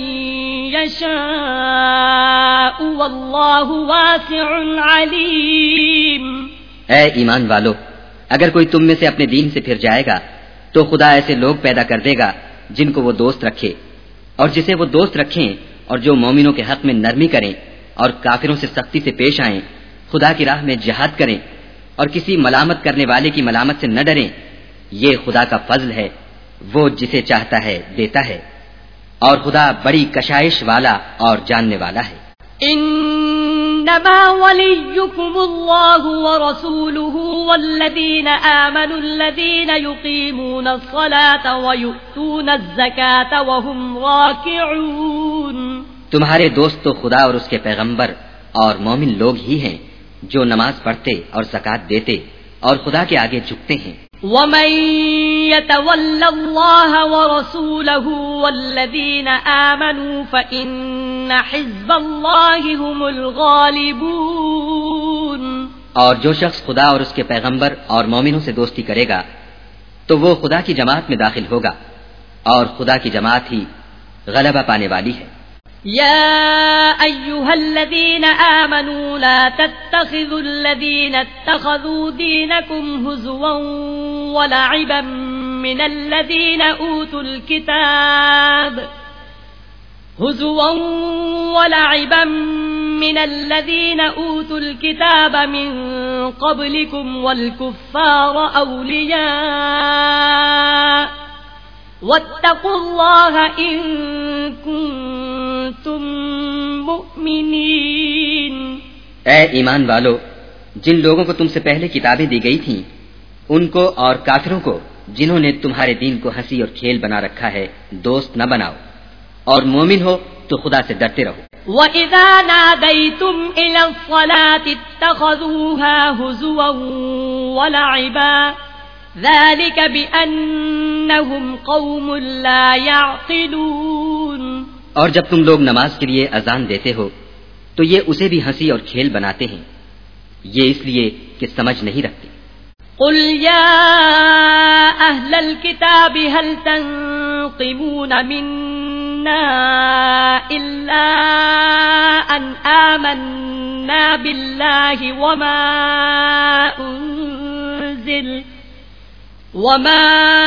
يشاء والله واسع عليم. اے ایمان والو، اگر کوئی تم میں سے اپنے دین سے پھر جائے گا تو خدا ایسے لوگ پیدا کر دے گا جن کو وہ دوست رکھے، اور جسے وہ دوست رکھیں، اور جو مومنوں کے حق میں نرمی کریں اور کافروں سے سختی سے پیش آئیں، خدا کی راہ میں جہاد کریں اور کسی ملامت کرنے والے کی ملامت سے نہ ڈریں. یہ خدا کا فضل ہے، وہ جسے چاہتا ہے دیتا ہے، اور خدا بڑی کشائش والا اور جاننے والا ہے. انما وليكم الله ورسوله والذين آمنوا الذين يقيمون الصلاة ويؤتون الزكاة وهم راكعون. تمہارے دوست تو خدا اور اس کے پیغمبر اور مومن لوگ ہی ہیں جو نماز پڑھتے اور زکات دیتے اور خدا کے آگے جھکتے ہیں. ومن يتول الله ورسوله والذين آمنوا فإن حزب الله هم الغالبون. اور جو شخص خدا اور اس کے پیغمبر اور مومنوں سے دوستی کرے گا تو وہ خدا کی جماعت میں داخل ہوگا، اور خدا کی جماعت ہی غلبہ پانے والی ہے. يا أيها الذين آمنوا لا تتخذوا الذين اتخذوا دينكم هزوا ولعبا من الذين أوتوا الكتاب من قبلكم والكفار أولياء واتقوا الله إن كنتم كنتم مؤمنين. اے ایمان والو، جن لوگوں کو تم سے پہلے کتابیں دی گئی تھیں ان کو اور کافروں کو جنہوں نے تمہارے دین کو ہنسی اور کھیل بنا رکھا ہے دوست نہ بناؤ، اور مومن ہو تو خدا سے ڈرتے رہو. وَإِذَا نَادَيْتُمْ إِلَى الصَّلَاةِ اتَّخَذُوهَا هُزُوًا وَلَعِبًا ذَلِكَ بِأَنَّهُمْ قَوْمٌ لَا يَعْقِلُونَ. اور جب تم لوگ نماز کے لیے اذان دیتے ہو تو یہ اسے بھی ہنسی اور کھیل بناتے ہیں، یہ اس لیے کہ سمجھ نہیں رکھتے. قُلْ يَا أَهْلَ الْكِتَابِ هَلْ تَنقِمُونَ مِنَّا إِلَّا أَنْ آمَنَّا بِاللَّهِ وَمَا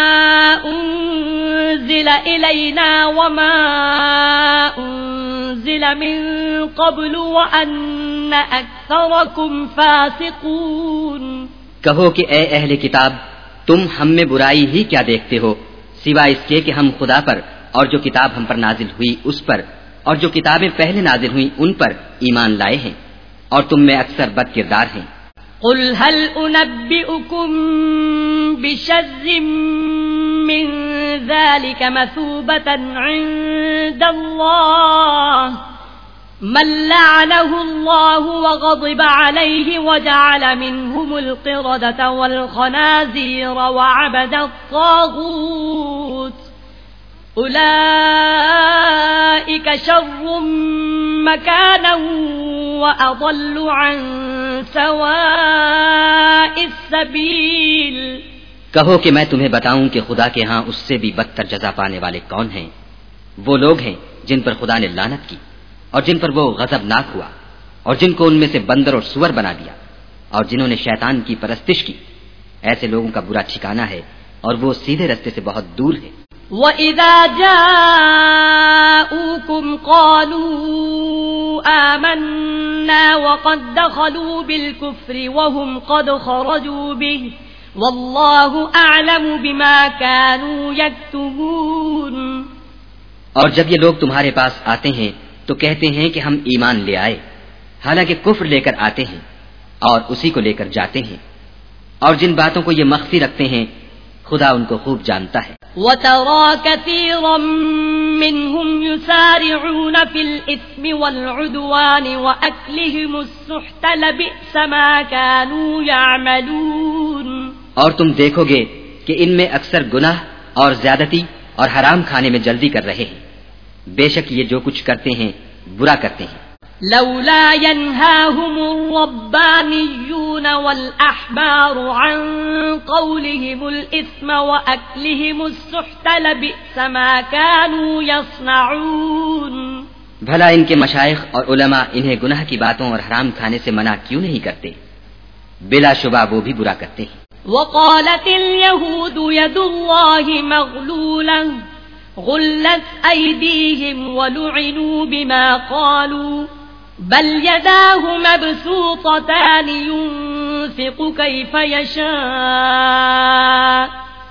أُنزِلَ إِلَيْنَا وَمَا أُنزِلَ مِن قَبْلُ وَأَنَّ أَكْثَرَكُمْ فَاسِقُونَ. کہو کہ اے اہل کتاب، تم ہم میں برائی ہی کیا دیکھتے ہو سوائے اس کے کہ ہم خدا پر اور جو کتاب ہم پر نازل ہوئی اس پر اور جو کتابیں پہلے نازل ہوئی ان پر ایمان لائے ہیں، اور تم میں اکثر بد کردار ہیں. قُلْ هَلْ أُنَبِّئُكُمْ بِشَرٍّ مِّن ذَلِكَ مَثُوبَةً عِندَ اللَّهِ مَن لَّعَنَهُ اللَّهُ وَغَضِبَ عَلَيْهِ وَجَعَلَ مِنْهُمُ الْقِرَدَةَ وَالْخَنَازِيرَ وَعَبَدَ الطَّاغُوتَ أُولَئِكَ شَرٌّ مَّكَانًا وَأَضَلُّ عَن سَوَاءِ السَّبِيلِ. کہو کہ میں تمہیں بتاؤں کہ خدا کے ہاں اس سے بھی بدتر جزا پانے والے کون ہیں. وہ لوگ ہیں جن پر خدا نے لعنت کی اور جن پر وہ غضبناک ہوا اور جن کو ان میں سے بندر اور سور بنا دیا اور جنہوں نے شیطان کی پرستش کی. ایسے لوگوں کا برا ٹھکانہ ہے اور وہ سیدھے رستے سے بہت دور ہے. وَإِذَا جَاءُوكُمْ قَالُوا آمَنَّا وَقَدْ دَخَلُوا بِالْكُفْرِ وَهُمْ قَدْ خَرَجُوا بِهِ وَاللَّهُ أَعْلَمُ بِمَا كَانُوا يَكْتُمُونَ. اور جب یہ لوگ تمہارے پاس آتے ہیں تو کہتے ہیں کہ ہم ایمان لے آئے، حالانکہ کفر لے کر آتے ہیں اور اسی کو لے کر جاتے ہیں، اور جن باتوں کو یہ مخفی رکھتے ہیں خدا ان کو خوب جانتا ہے. وَتَرَى كَثِيرًا مِّنْهُمْ يُسَارِعُونَ فِي الْإِثْمِ وَالْعُدْوَانِ وَأَكْلِهِمُ السُّحْتَ لَبِئْسَ مَا كَانُوا يَعْمَلُونَ. اور تم دیکھو گے کہ ان میں اکثر گناہ اور زیادتی اور حرام کھانے میں جلدی کر رہے ہیں، بے شک یہ جو کچھ کرتے ہیں برا کرتے ہیں. لولا ينهاهم الربانيون والأحبار عن قولهم الإثم وأكلهم السحت لبئس ما كانوا يصنعون. بھلا ان کے مشائخ اور علماء انہیں گناہ کی باتوں اور حرام کھانے سے منع کیوں نہیں کرتے؟ بلا شبہ وہ بھی برا کرتے ہیں. وقالت اليهود يد الله مغلولة غلت أيديهم ولعنوا بما قالوا بل يداه مبسوطتان ينفق كيف يشاء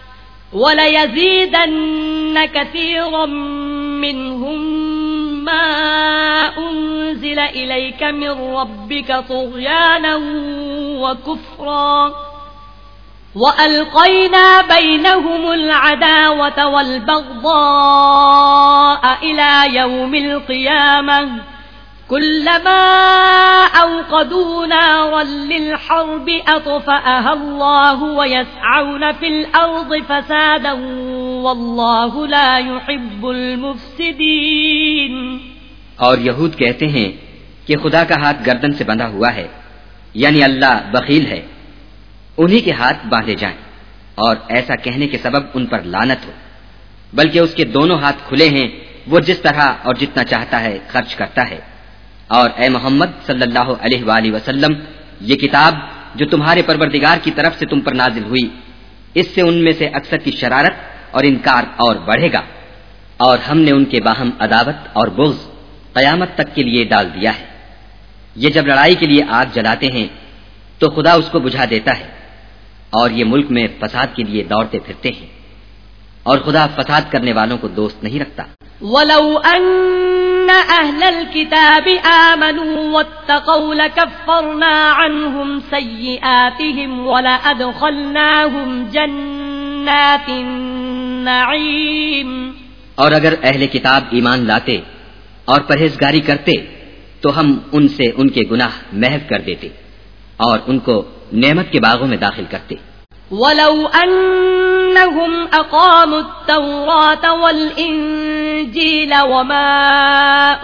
وليزيدن كثيرا منهم ما أنزل إليك من ربك طغيانا وكفرا وَأَلْقَيْنَا بَيْنَهُمُ الْعَدَاوَةَ وَالْبَغْضَاءَ إِلَى يَوْمِ الْقِيَامَةِ كُلَّمَا أَوْقَدُوا نَارًا لِلْحَرْبِ أَطْفَأَهَا اللَّهُ وَيَسْعَوْنَ فِي الْأَرْضِ فَسَادًا وَاللَّهُ لَا يُحِبُّ الْمُفْسِدِينَ. اور یہود کہتے ہیں کہ خدا کا ہاتھ گردن سے بندھا ہوا ہے، یعنی اللہ بخیل ہے، انہی کے ہاتھ باندھے جائیں، اور ایسا کہنے کے سبب ان پر لعنت ہو، بلکہ اس کے دونوں ہاتھ کھلے ہیں، وہ جس طرح اور جتنا چاہتا ہے خرچ کرتا ہے. اور اے محمد صلی اللہ علیہ وآلہ وسلم، یہ کتاب جو تمہارے پروردگار کی طرف سے تم پر نازل ہوئی، اس سے ان میں سے اکثر کی شرارت اور انکار اور بڑھے گا، اور ہم نے ان کے باہم عداوت اور بغض قیامت تک کے لیے ڈال دیا ہے. یہ جب لڑائی کے لیے آگ جلاتے ہیں تو خدا اس کو بجھا دیتا ہے، اور یہ ملک میں فساد کے لیے دوڑتے پھرتے ہیں، اور خدا فساد کرنے والوں کو دوست نہیں رکھتا. وَلَوْ أَنَّ أهل الكتاب آمنوا واتقوا لكفرنا عنهم سيئاتهم ولأدخلناهم جنات النعيم. اور اگر اہل کتاب ایمان لاتے اور پرہیزگاری کرتے تو ہم ان سے ان کے گناہ محو کر دیتے اور ان کو نعمت کے باغوں میں داخل کرتے. ولو أنهم أقاموا التوراة والإنجيل وما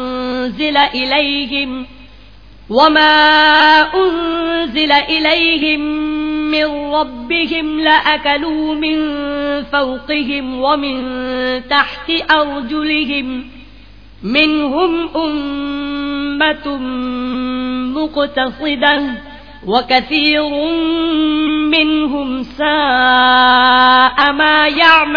أنزل إليهم من ربهم لأكلوا من فوقهم ومن تحت أرجلهم منهم أمة مقتصدة وكثير منهم ساء ما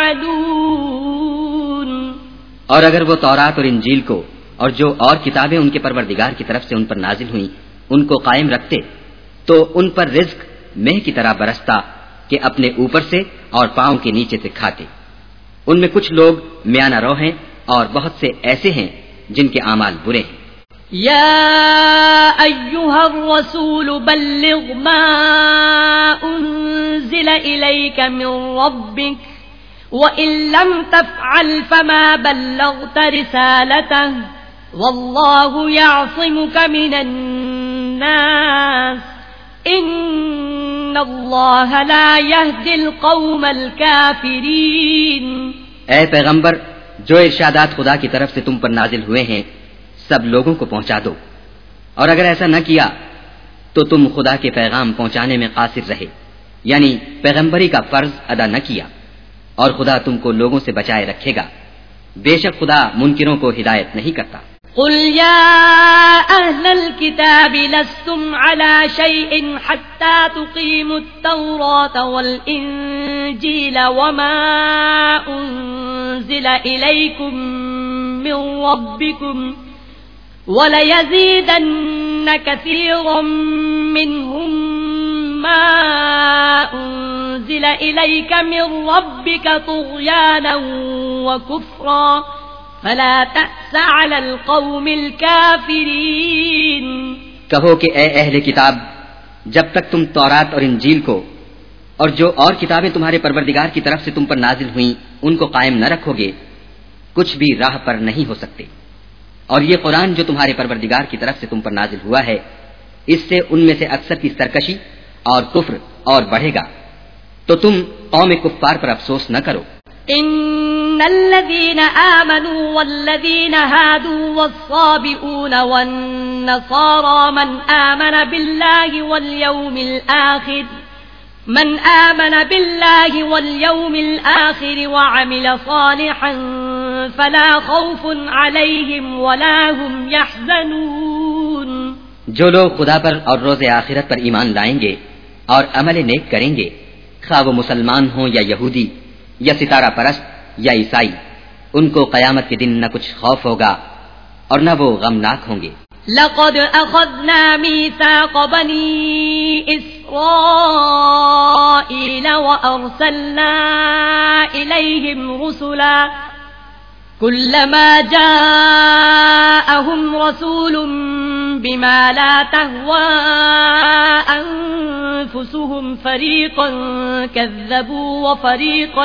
يعملون. اور اگر وہ تورات اور انجیل کو اور جو اور کتابیں ان کے پروردگار کی طرف سے ان پر نازل ہوئیں ان کو قائم رکھتے تو ان پر رزق مہ کی طرح برستا کہ اپنے اوپر سے اور پاؤں کے نیچے سے کھاتے. ان میں کچھ لوگ میانہ رو ہیں اور بہت سے ایسے ہیں جن کے اعمال برے ہیں. يا أيها الرسول بلغ ما أنزل إليك من ربك وإن لم تفعل فما بلغت رسالته والله يعصمك من الناس إن الله لا يهدي القوم الكافرين. اے پیغمبر، جو ارشادات خدا کی طرف سے تم پر نازل ہوئے ہیں سب لوگوں کو پہنچا دو، اور اگر ایسا نہ کیا تو تم خدا کے پیغام پہنچانے میں قاصر رہے، یعنی پیغمبری کا فرض ادا نہ کیا، اور خدا تم کو لوگوں سے بچائے رکھے گا. بے شک خدا منکروں کو ہدایت نہیں کرتا. قل يا أهل الكتاب لستم على شيء حتى تقيموا التوراة والإنجيل وما أنزل إليكم من ربكم وَلَيَزِيدَنَّ كَثِيرًا مِّنْهُمْ مَا أُنزِلَ إِلَيْكَ مِنْ رَبِّكَ طُغْيَانًا وَكُفْرًا فَلَا تَأْسَ عَلَى الْقَوْمِ الْكَافِرِينَ. کہو کہ اے اہل کتاب، جب تک تم تورات اور انجیل کو اور جو اور کتابیں تمہارے پروردگار کی طرف سے تم پر نازل ہوئیں ان کو قائم نہ رکھو گے کچھ بھی راہ پر نہیں ہو سکتے. اور یہ قرآن جو تمہارے پروردگار کی طرف سے تم پر نازل ہوا ہے اس سے ان میں سے اکثر کی سرکشی اور کفر اور بڑھے گا، تو تم قوم کفار پر افسوس نہ کرو. ان الذين آمنوا والذين هادوا والصابئون والنصارى من آمن بالله واليوم الآخر وعمل صالحا فلا خوف عليهم ولا هم يحزنون. جو لوگ خدا پر اور روز آخرت پر ایمان لائیں گے اور عمل نیک کریں گے، خواہ وہ مسلمان ہوں یا یہودی یا ستارہ پرست یا عیسائی، ان کو قیامت کے دن نہ کچھ خوف ہوگا اور نہ وہ غمناک ہوں گے. لقد أخذنا ميثاق بني إسرائيل وأرسلنا إليهم رسلا كلما جاءهم رسول بما لا تهوى أنفسهم فريقا كذبوا وفريقا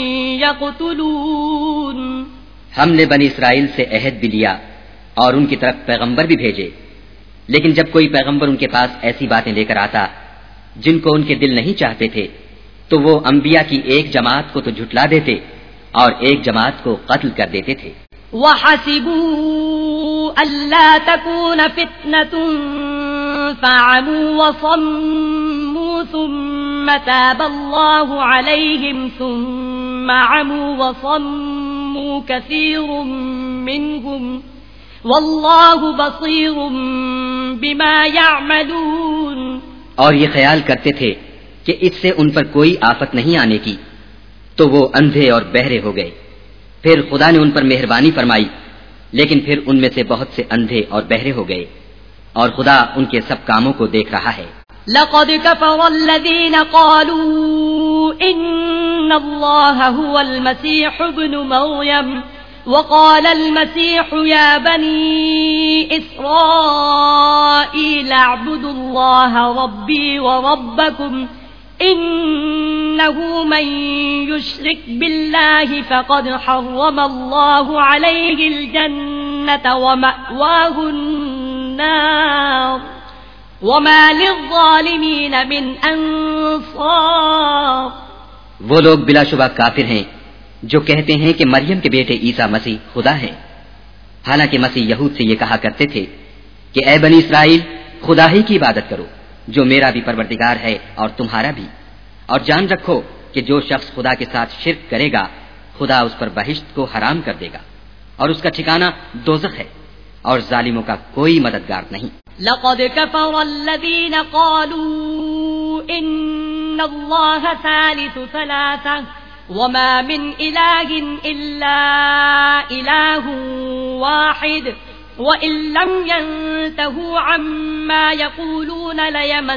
يقتلون. ہم نے بنی اسرائیل سے عہد بھی لیا اور ان کی طرف پیغمبر بھی بھیجے، لیکن جب کوئی پیغمبر ان کے پاس ایسی باتیں لے کر آتا جن کو ان کے دل نہیں چاہتے تھے تو وہ انبیاء کی ایک جماعت کو تو جھٹلا دیتے اور ایک جماعت کو قتل کر دیتے تھے. وَحَسِبُوا أَلَّا تَكُونَ فِتْنَةٌ فَعَمُوا وَصَمُّوا ثُمَّ تَابَ اللَّهُ عَلَيْهِمْ ثُمَّ عَمُوا وَصَمُّوا كَثِيرٌ مِّنْهُمْ وَاللَّهُ بَصِيرٌ بِمَا يَعْمَلُونَ. اور یہ خیال کرتے تھے کہ اس سے ان پر کوئی آفت نہیں آنے کی، تو وہ اندھے اور بہرے ہو گئے. پھر خدا نے ان پر مہربانی فرمائی، لیکن پھر ان میں سے بہت سے اندھے اور بہرے ہو گئے، اور خدا ان کے سب کاموں کو دیکھ رہا ہے. لقد كفر الذين قالوا إن الله هو المسيح ابن مريم وقال المسيح يا بني إسرائيل اعبدوا الله ربي وربكم إنه من يشرك بالله فقد حرم الله عليه الجنة ومأواه النار وما للظالمين من أنصار. وہ لوگ بلا شبہ کافر ہیں جو کہتے ہیں کہ مریم کے بیٹے عیسیٰ مسیح خدا ہے، حالانکہ مسیح یہود سے یہ کہا کرتے تھے کہ اے بنی اسرائیل خدا ہی کی عبادت کرو جو میرا بھی پروردگار ہے اور تمہارا بھی، اور جان رکھو کہ جو شخص خدا کے ساتھ شرک کرے گا خدا اس پر بہشت کو حرام کر دے گا اور اس کا ٹھکانہ دوزخ ہے اور ظالموں کا کوئی مددگار نہیں. لقد كفر الذين قالوا إن الله ثالث ثلاثة وما من إله إلا إله واحد وإن لم ينتهوا عما يقولون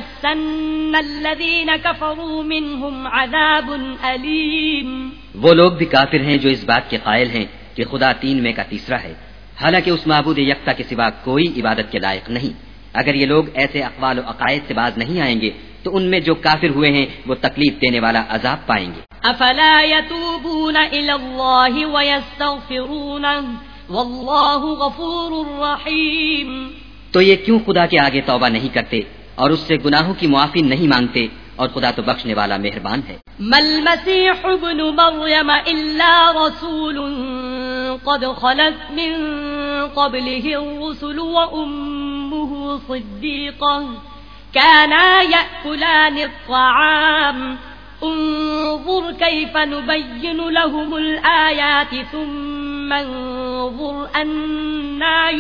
ليمسن الذين كفروا منهم عذاب أليم. وہ لوگ بھی کافر ہیں جو اس بات کے قائل ہیں کہ خدا تین میں کا تیسرا ہے، حالانکہ اس معبود یکتا کے سوا کوئی عبادت کے لائق نہیں. اگر یہ لوگ ایسے اقوال و عقائد سے باز نہیں آئیں گے تو ان میں جو کافر ہوئے ہیں وہ تکلیف دینے والا عذاب پائیں گے. افلا يتوبون الى الله ويستغفرونه والله غفور رحيم. تو یہ کیوں خدا کے آگے توبہ نہیں کرتے اور اس سے گناہوں کی معافی نہیں مانگتے، اور خدا تو بخشنے والا مہربان ہے. ما المسيح ابن مريم الا رسول قد خلت من قبله الرسل وامه صديقة كانا يأكلان الطعام انظر كيف نبين لهم الآيات ثم انظر أنا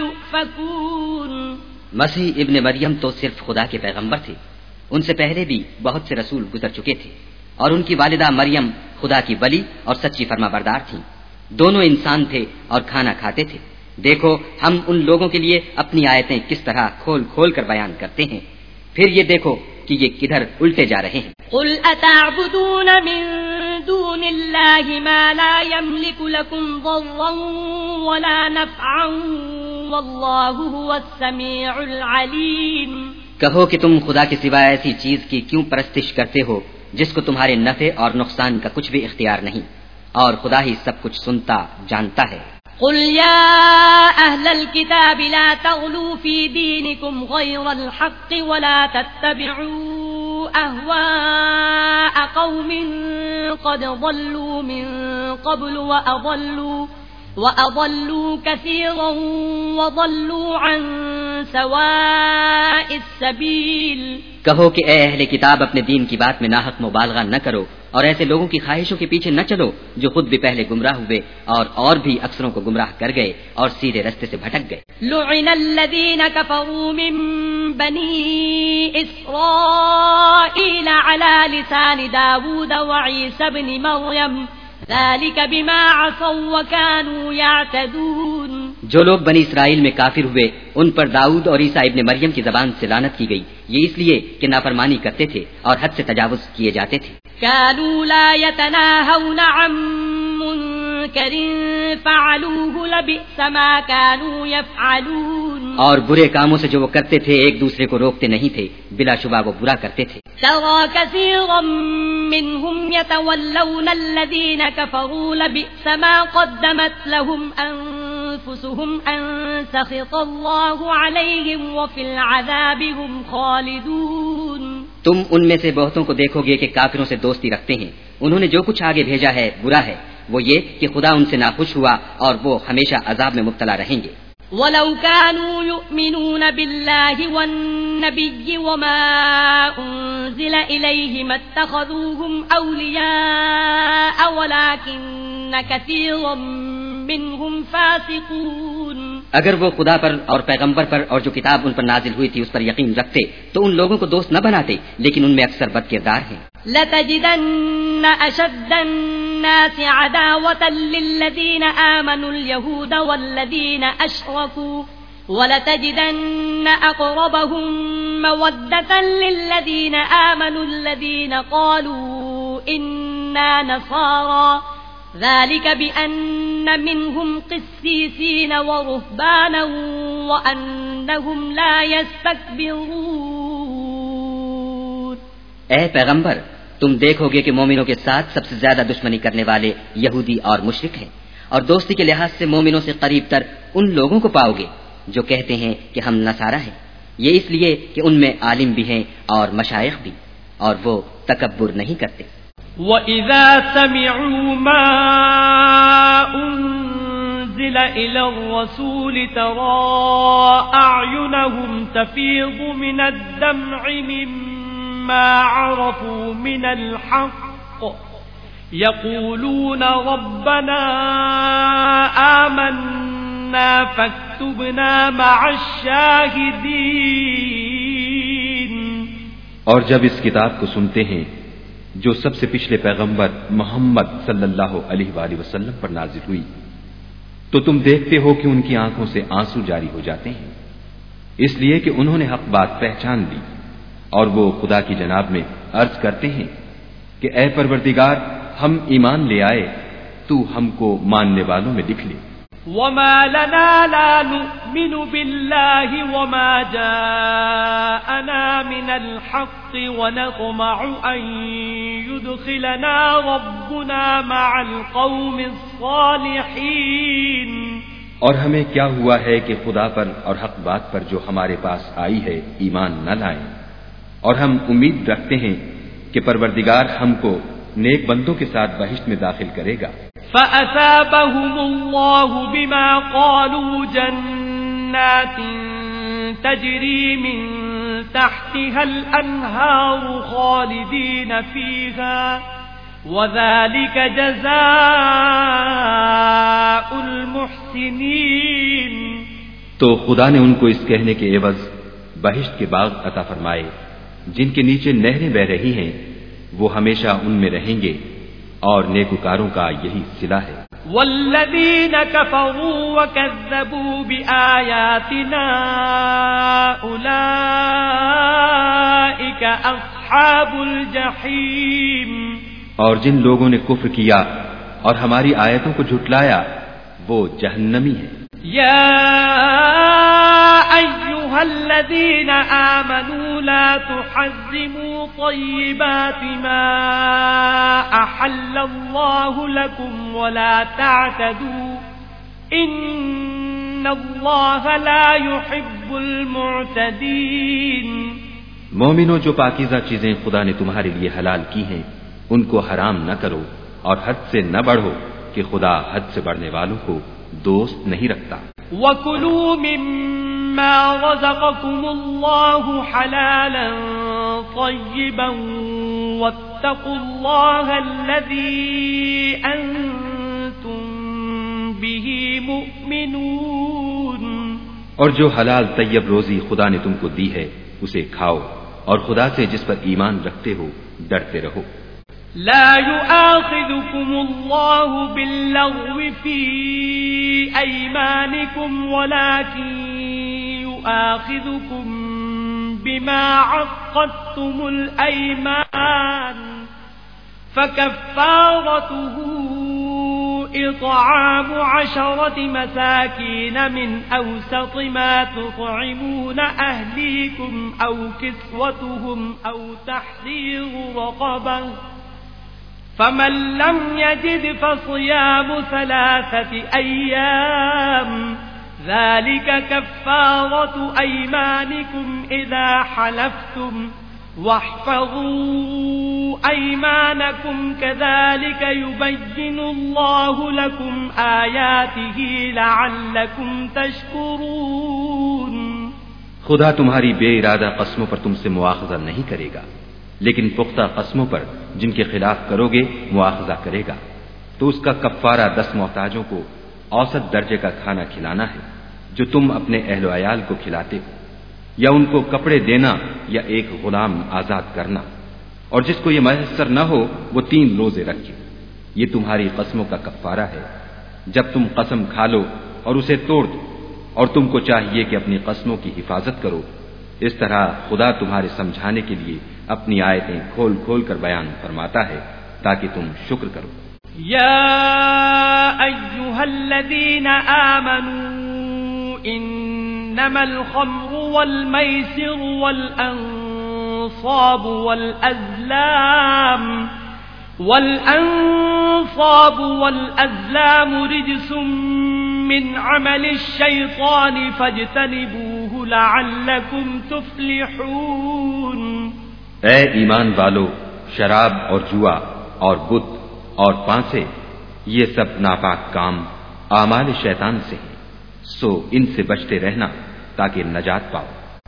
يؤفكون. مسیح ابن مریم تو صرف خدا کے پیغمبر تھے، ان سے پہلے بھی بہت سے رسول گزر چکے تھے، اور ان کی والدہ مریم خدا کی ولی اور سچی فرما بردار تھیں. دونوں انسان تھے اور کھانا کھاتے تھے. دیکھو ہم ان لوگوں کے لیے اپنی آیتیں کس طرح کھول کھول کر بیان کرتے ہیں، پھر یہ دیکھو کہ یہ کدھر الٹے جا رہے ہیں. قل اتعبدون من دون الله ما لا يملك لكم ضرا ولا نفعا والله هو السميع العليم. کہو کہ تم خدا کے سوا ایسی چیز کی کیوں پرستش کرتے ہو جس کو تمہارے نفع اور نقصان کا کچھ بھی اختیار نہیں، اور خدا ہی سب کچھ سنتا جانتا ہے. قل يا أهل الكتاب لا تغلوا في دينكم غير الحق ولا تتبعوا أهواء قوم قد ضلوا من قبل وأضلوا كثيرا وضلوا عن سواء السبيل. کہو کہ اے اہل کتاب اپنے دین کی بات میں ناحق مبالغہ نہ کرو اور ایسے لوگوں کی خواہشوں کے پیچھے نہ چلو جو خود بھی پہلے گمراہ ہوئے اور بھی اکثروں کو گمراہ کر گئے اور سیدھے رستے سے بھٹک گئے. لعن الذين كفروا من بني إسرائيل على لسان داود وعيسى بن مريم ذلك بما عصوا وكانوا يعتدون. جو لوگ بنی اسرائیل میں کافر ہوئے ان پر داؤد اور عیسیٰ ابن مریم کی زبان سے لعنت کی گئی، یہ اس لیے کہ نافرمانی کرتے تھے اور حد سے تجاوز کیے جاتے تھے. كانوا لا يتناهون عن منكر فعلوه لبئس ما كانوا يفعلون. اور برے کاموں سے جو وہ کرتے تھے ایک دوسرے کو روکتے نہیں تھے، بلا شبہ وہ برا کرتے تھے. ترى كثيرا منهم يتولون الذين كفروا لبئس ما قدمت لهم أنفسهم أن سخط الله عليهم وفي العذاب هم خالدون. تم ان میں سے بہتوں کو دیکھو گے کہ کافروں سے دوستی رکھتے ہیں، انہوں نے جو کچھ آگے بھیجا ہے برا ہے، وہ یہ کہ خدا ان سے ناخوش ہوا اور وہ ہمیشہ عذاب میں مبتلا رہیں گے. ولو كانوا يؤمنون بالله والنبي وما أنزل إليه ما اتخذوهم أولياء ولكن كثيرا منهم فاسقون. اگر وہ خدا پر اور پیغمبر پر اور جو کتاب ان پر نازل ہوئی تھی اس پر یقین رکھتے تو ان لوگوں کو دوست نہ بناتے، لیکن ان میں اکثر بد کردار ہیں. لتجدن أشد الناس عداوة للذين آمنوا اليهود والذين أشركوا ولتجدن أقربهم مودة للذين آمنوا الذين قالوا إنا نصارى ذلك بأن منهم قسيسين ورهبانا وأنهم لا يستكبرون. اے پیغمبر، تم دیکھو گے کہ مومنوں کے ساتھ سب سے زیادہ دشمنی کرنے والے یہودی اور مشرک ہیں، اور دوستی کے لحاظ سے مومنوں سے قریب تر ان لوگوں کو پاؤ گے جو کہتے ہیں کہ ہم نصارہ ہیں، یہ اس لیے کہ ان میں عالم بھی ہیں اور مشائخ بھی، اور وہ تکبر نہیں کرتے. وَإِذَا سَمِعُوا مَا أُنزِلَ إِلَى الرَّسُولِ تَرَى أَعْيُنَهُمْ تَفِيضُ مِنَ الدَّمْعِ مِمَّا عَرَفُوا مِنَ الْحَقِّ يَقُولُونَ رَبَّنَا آمَنَّا فَاكْتُبْنَا مَعَ الشَّاهِدِينَ. اور جب اس کتاب کو سنتے ہیں جو سب سے پچھلے پیغمبر محمد صلی اللہ علیہ وآلہ وسلم پر نازل ہوئی، تو تم دیکھتے ہو کہ ان کی آنکھوں سے آنسو جاری ہو جاتے ہیں، اس لیے کہ انہوں نے حق بات پہچان لی، اور وہ خدا کی جناب میں عرض کرتے ہیں کہ اے پروردگار، ہم ایمان لے آئے، تو ہم کو ماننے والوں میں لکھ لے. وما لنا لا نؤمن بالله وما جاءنا من الحق ونطمع أن يدخلنا ربنا مع القوم الصالحين. اور ہمیں کیا ہوا ہے کہ خدا پر اور حق بات پر جو ہمارے پاس آئی ہے ایمان نہ لائیں، اور ہم امید رکھتے ہیں کہ پروردگار ہم کو نیک بندوں کے ساتھ بہشت میں داخل کرے گا. فَأَثَابَهُمُ اللَّهُ بِمَا قَالُوا جَنَّاتٍ تَجْرِي مِن تَحْتِهَا الْأَنْهَارُ خَالِدِينَ فِيهَا وَذَلِكَ جَزَاءُ الْمُحْسِنِينَ. تو خدا نے ان کو اس کہنے کے عوض بہشت کے باغ عطا فرمائے جن کے نیچے نہریں بہ رہی ہیں، وہ ہمیشہ ان میں رہیں گے، اور نیکوکاروں کا یہی صلہ ہے. والذین کفروا وکذبوا بآیاتنا اولئک اصحاب الجحیم. اور جن لوگوں نے کفر کیا اور ہماری آیتوں کو جھٹلایا وہ جہنمی ہیں. یا أيها الذين آمنوا لا تحرموا طيبات ما أحل الله لكم ولا تعتدوا إن الله لا يحب المعتدين. مومنوں، جو پاکیزہ چیزیں خدا نے تمہارے لیے حلال کی ہیں ان کو حرام نہ کرو اور حد سے نہ بڑھو کہ خدا حد سے بڑھنے والوں کو دوست نہیں رکھتا. وَكُلُوا مِمَّا رَزَقَكُمُ اللَّهُ حَلَالًا طَيِّبًا وَاتَّقُوا اللَّهَ الَّذِي أَنتُم بِهِ مُؤْمِنُونَ. اور جو حلال طیب روزی خدا نے تم کو دی ہے اسے کھاؤ، اور خدا سے جس پر ایمان رکھتے ہو ڈرتے رہو. لا يؤاخذكم الله باللغو في أيمانكم ولكن يؤاخذكم بما عقدتم الأيمان فكفارته إطعام 10 مساكين من أوسط ما تطعمون أهليكم أو كسوتهم أو تحرير رقبة فمن لم يجد فصيام 3 أيام ذلك كفارة أيمانكم إذا حلفتم واحفظوا أيمانكم كذلك يبين الله لكم آياته لعلكم تشكرون. خدا تمہاری بے ارادہ قسموں پر تم سے مواخذہ نہیں کرے گا، لیکن پختہ قسموں پر جن کے خلاف کرو گے مواخذہ کرے گا. تو اس کا کفارہ 10 محتاجوں کو اوسط درجے کا کھانا کھلانا ہے جو تم اپنے اہل و عیال کو کھلاتے ہو، یا ان کو کپڑے دینا یا ایک غلام آزاد کرنا، اور جس کو یہ میسر نہ ہو وہ 3 روزے رکھے. یہ تمہاری قسموں کا کفارہ ہے. جب تم قسم کھا لو اور اسے توڑ دو، اور تم کو چاہیے کہ اپنی قسموں کی حفاظت کرو. اس طرح خدا تمہارے سمجھانے کے لیے اپنی آیتیں کھول کھول کر بیان فرماتا ہے تاکہ تم شکر کرو. يا أيها الذين آمنوا إنما الخمر والميسر والأنصاب والأزلام رجس من عمل الشيطان فاجتنبوه لعلكم تفلحون. اے ایمان والو، شراب اور جوا اور بت اور پانسے یہ سب ناپاک کام اعمال شیطان سے ہیں، سو ان سے بچتے رہنا تاکہ نجات پاؤ.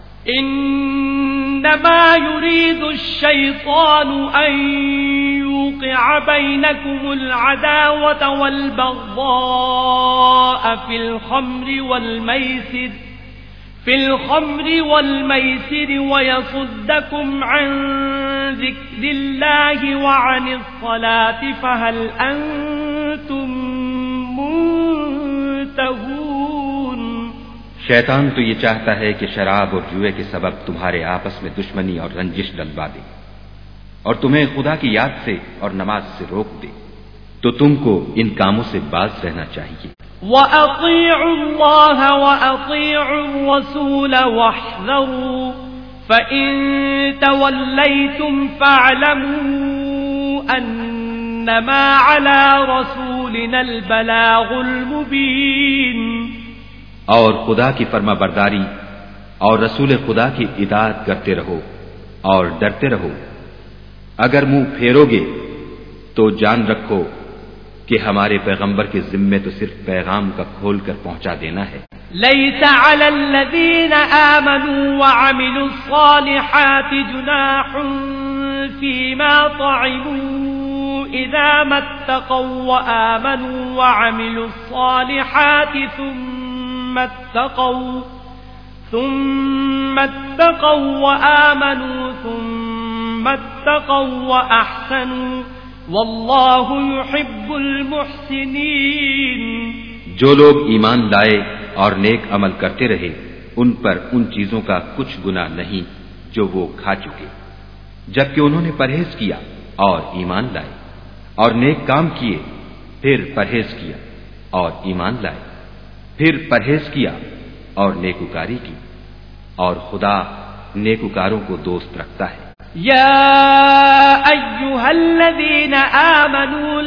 انما يريد الشيطان ان يوقع بينكم العداوة والبغضاء في الخمر والميسر ويصدكم عن ذكر الله وعن الصلاة فهل أنتم منتهون. شیطان تو یہ چاہتا ہے کہ شراب اور جوئے کے سبب تمہارے آپس میں دشمنی اور رنجش ڈلوا دے اور تمہیں خدا کی یاد سے اور نماز سے روک دے، تو تم کو ان کاموں سے باز رہنا چاہیے. وَأَطِيعُوا اللَّهَ وَأَطِيعُوا الرَّسُولَ وَاحْذَرُوا فَإِن تَوَلَّيْتُمْ فَاعْلَمُوا أَنَّمَا عَلَى رَسُولِنَا الْبَلَاغُ الْمُبِينُ. اور خدا کی فرما برداری اور رسول خدا کی اطاعت کرتے رہو اور ڈرتے رہو. اگر منہ پھیرو گے تو جان رکھو کہ ہمارے پیغمبر کے ذمے تو صرف پیغام کا کھول کر پہنچا دینا ہے. ليس على الذين آمنوا وعملوا الصالحات جناح فيما طعموا إذا ما اتقوا وآمنوا وعملوا الصالحات ثم اتقوا وآمنوا ثم اتقوا وأحسنوا واللہ يحب المحسنین. جو لوگ ایمان لائے اور نیک عمل کرتے رہے ان پر ان چیزوں کا کچھ گناہ نہیں جو وہ کھا چکے، جبکہ انہوں نے پرہیز کیا اور ایمان لائے اور نیک کام کیے، پھر پرہیز کیا اور ایمان لائے، پھر پرہیز کیا اور نیکوکاری کی، اور خدا نیکوکاروں کو دوست رکھتا ہے. يا أيها الذين آمنوا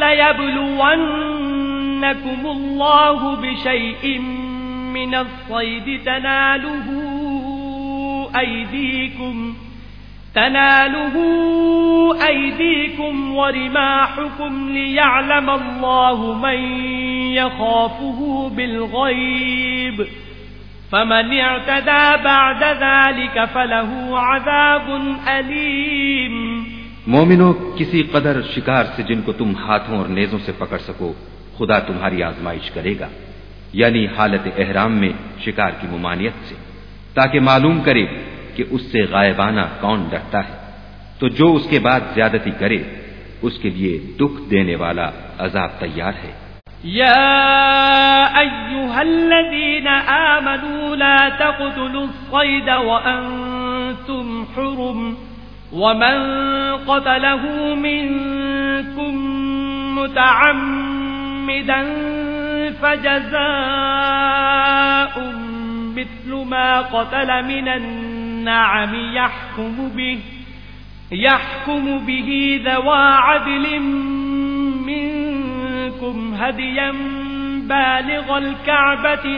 ليبلونكم الله بشيء من الصيد تناله أيديكم ورماحكم ليعلم الله من يخافه بالغيب فمن اعتدى بعد ذلك فله عذاب علیم. مومنو، کسی قدر شکار سے جن کو تم ہاتھوں اور نیزوں سے پکڑ سکو خدا تمہاری آزمائش کرے گا، یعنی حالت احرام میں شکار کی ممانعت سے، تاکہ معلوم کرے کہ اس سے غائبانہ کون ڈرتا ہے، تو جو اس کے بعد زیادتی کرے اس کے لیے دکھ دینے والا عذاب تیار ہے. يا أيها الذين آمنوا لا تقتلوا الصيد وأنتم حرم ومن قتله منكم متعمدا فجزاء مثل ما قتل من النعم يحكم به ذوى عدل منكم هديا بالغ الكعبة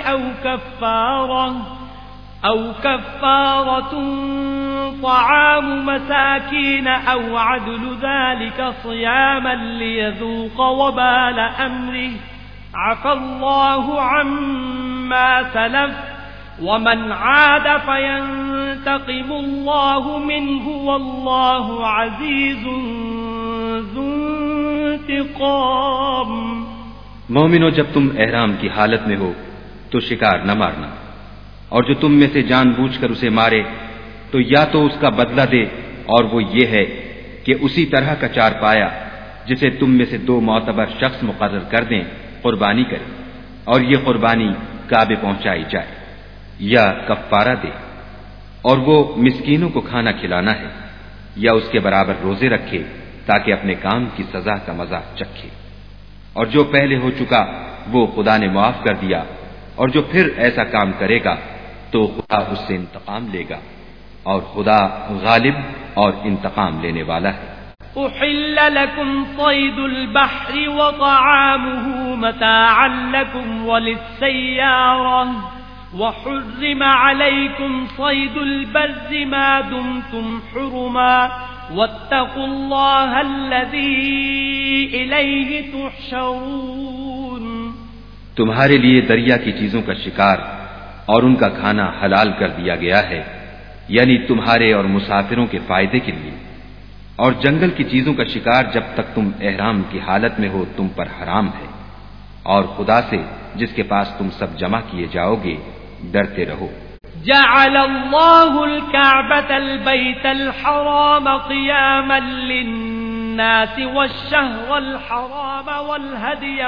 أو كفارة طعام مساكين أو عدل ذلك صياما ليذوق وبال أمره عفى الله عما سلف ومن عاد فينتقم الله منه والله عزيز ذو انتقام. مومنو، جب تم احرام کی حالت میں ہو تو شکار نہ مارنا، اور جو تم میں سے جان بوجھ کر اسے مارے تو یا تو اس کا بدلہ دے، اور وہ یہ ہے کہ اسی طرح کا چار پایا جسے تم میں سے 2 معتبر شخص مقرر کر دیں قربانی کرے، اور یہ قربانی کعبے پہنچائی جائے، یا کفارہ دے، اور وہ مسکینوں کو کھانا کھلانا ہے، یا اس کے برابر روزے رکھے تاکہ اپنے کام کی سزا کا مزہ چکھے. اور جو پہلے ہو چکا وہ خدا نے معاف کر دیا، اور جو پھر ایسا کام کرے گا تو خدا اس سے انتقام لے گا، اور خدا غالب اور انتقام لینے والا ہے۔ أحل لكم صيد البحر وطعامه متاعا لكم وللسيارة وحرم عليكم صيد البر ما دمتم حرما واتقوا الله الذي إليه تحشرون۔ تمہارے لیے دریا کی چیزوں کا شکار اور ان کا کھانا حلال کر دیا گیا ہے، یعنی تمہارے اور مسافروں کے فائدے کے لیے، اور جنگل کی چیزوں کا شکار جب تک تم احرام کی حالت میں ہو تم پر حرام ہے، اور خدا سے جس کے پاس تم سب جمع کیے جاؤ گے ڈرتے رہو۔ جعل الله الكعبة البيت الحرام قياما للناس والشهر الحرام والهدي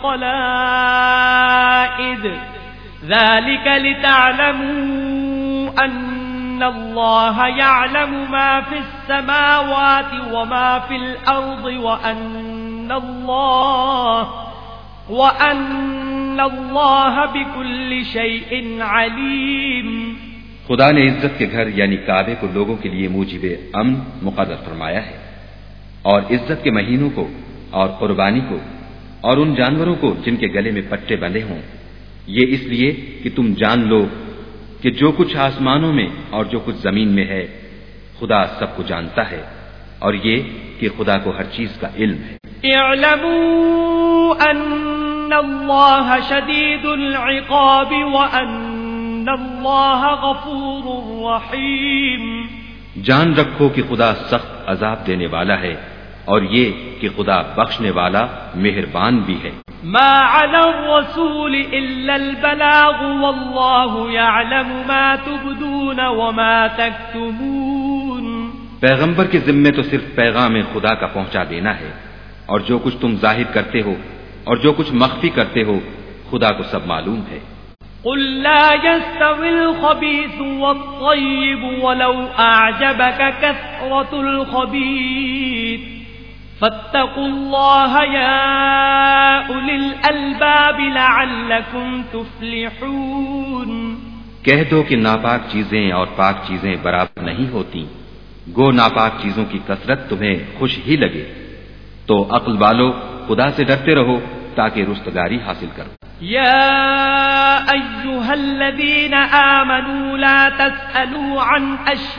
والقلائد ذلك لتعلموا أن الله يعلم ما في السماوات وما في الأرض وأن الله بكل شيء عليم۔ خدا نے عزت کے گھر یعنی کعبے کو لوگوں کے لیے موجب امن مقرر فرمایا ہے، اور عزت کے مہینوں کو اور قربانی کو اور ان جانوروں کو جن کے گلے میں پٹے بندھے ہوں، یہ اس لیے کہ تم جان لو کہ جو کچھ آسمانوں میں اور جو کچھ زمین میں ہے خدا سب کو جانتا ہے، اور یہ کہ خدا کو ہر چیز کا علم ہے۔ اعلموا ان اللہ شدید العقاب وان اللہ غفور رحیم۔ جان رکھو کہ خدا سخت عذاب دینے والا ہے، اور یہ کہ خدا بخشنے والا مہربان بھی ہے۔ ما على الرسول إلا البلاغ والله يعلم ما تبدون وما تكتمون۔ پیغمبر کے ذمے تو صرف پیغام خدا کا پہنچا دینا ہے، اور جو کچھ تم ظاہر کرتے ہو اور جو کچھ مخفی کرتے ہو خدا کو سب معلوم ہے۔ قل لا يستوي الخبيث والطيب ولو أعجبك كثرة الخبيث فاتقوا الله يا أولي الألباب لعلكم تفلحون۔ کہہ دو کہ ناپاک چیزیں اور پاک چیزیں برابر نہیں ہوتی، گو ناپاک چیزوں کی کثرت تمہیں خوش ہی لگے، تو عقل والو خدا سے ڈرتے رہو تاکہ رستگاری حاصل کرو۔ يا أيها الذين آمنوا لا تسألوا عن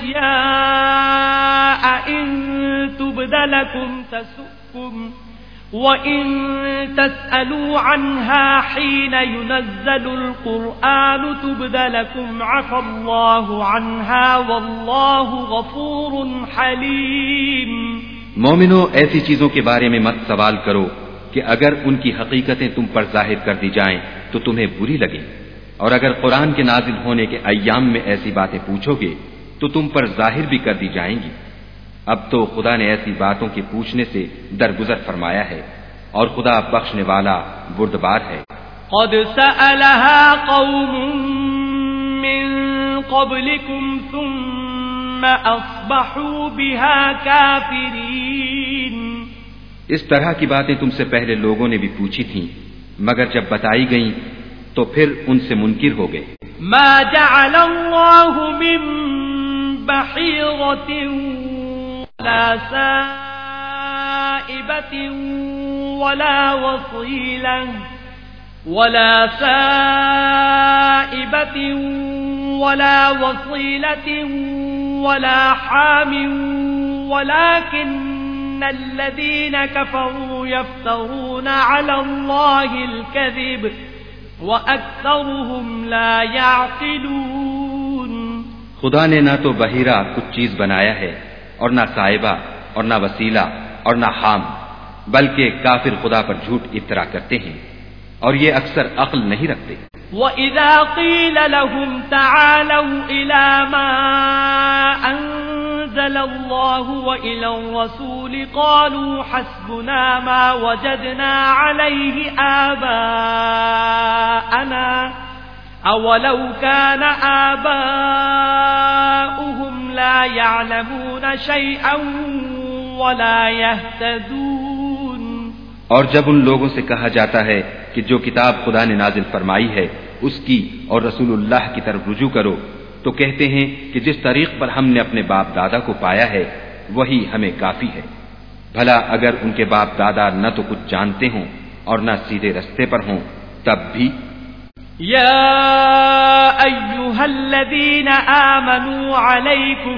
أشياء إن تبد لكم تسؤكم وإن تسألوا عنها حين ينزل القرآن تبد لكم عفى الله عنها والله غفور حليم۔ مومنو، ایسی چیزوں کے بارے میں مت سوال کرو کہ اگر ان کی حقیقتیں تم پر ظاہر کر دی جائیں تو تمہیں بری لگیں، اور اگر قرآن کے نازل ہونے کے ایام میں ایسی باتیں پوچھو گے تو تم پر ظاہر بھی کر دی جائیں گی۔ اب تو خدا نے ایسی باتوں کے پوچھنے سے درگزر فرمایا ہے، اور خدا بخشنے والا بردبار ہے۔ قد سألها قوم من قبلكم ثم أصبحوا بها كافرين۔ اس طرح کی باتیں تم سے پہلے لوگوں نے بھی پوچھی تھیں، مگر جب بتائی گئیں تو پھر ان سے منکر ہو گئے۔ ما جعل الله من بحيرة ولا سائبة ولا وصيلة ولا حام ولكن الذين كفروا يفترون على الله الكذب وأكثرهم لا يعقلون۔ خدا نے نہ تو بحیرہ کچھ چیز بنایا ہے اور نہ صائبہ اور نہ وسیلہ اور نہ حام، بلکہ کافر خدا پر جھوٹ افطرا کرتے ہیں، اور یہ اکثر عقل نہیں رکھتے۔ وَإِذَا قِيلَ لَهُمْ تَعَالَوْا إِلَى مَا أَنزَلَ اللَّهُ وَإِلَى الرَّسُولِ قَالُوا حَسْبُنَا مَا وَجَدْنَا عَلَيْهِ آبَاءَنَا أَوَلَوْ كَانَ آبَاؤُهُمْ لَا يَعْلَمُونَ شَيْئًا وَلَا يَهْتَدُونَ۔ اور جب ان لوگوں سے کہا جاتا ہے کہ جو کتاب خدا نے نازل فرمائی ہے اس کی اور رسول اللہ کی طرف رجوع کرو، تو کہتے ہیں کہ جس طریق پر ہم نے اپنے باپ دادا کو پایا ہے وہی ہمیں کافی ہے۔ بھلا اگر ان کے باپ دادا نہ تو کچھ جانتے ہوں اور نہ سیدھے رستے پر ہوں تب بھی۔ یا ایھا الذین آمنوا علیکم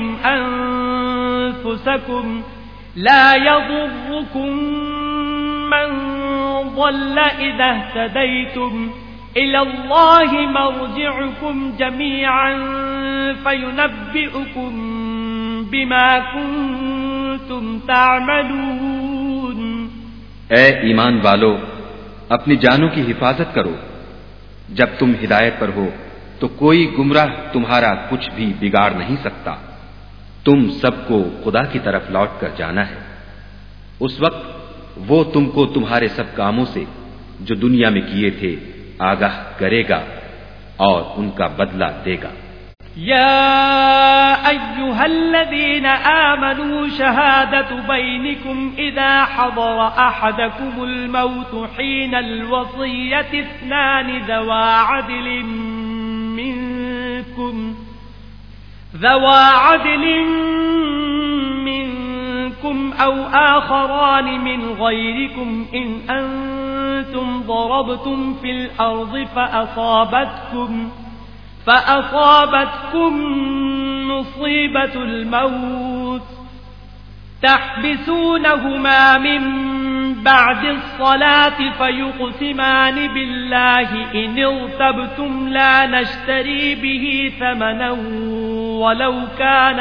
انفسکم لا یضرکم من ضل اذا اهتدیتم إلى الله مرجعكم جميعا فينبئكم بما كنتم تعملون۔ اے ایمان والو، اپنی جانوں کی حفاظت کرو، جب تم ہدایت پر ہو تو کوئی گمراہ تمہارا کچھ بھی بگاڑ نہیں سکتا۔ تم سب کو خدا کی طرف لوٹ کر جانا ہے، اس وقت وہ تم کو تمہارے سب کاموں سے جو دنیا میں کیے تھے آگاہ کرے گا اور ان کا بدلہ دے گا۔ یا ایھا الذین آمنوا شہادۃ بینکم اذا حضر احدکم الموت حین الوصیۃ اثنان ذوا عدل منکم او آخران من غیرکم ان أنتم ضربتم في الأرض فأصابتكم مصيبة الموت تحبسونهما من بعد الصلاة فيقسمان بالله إن ارتبتم لا نشتري به ثمنا ولو كان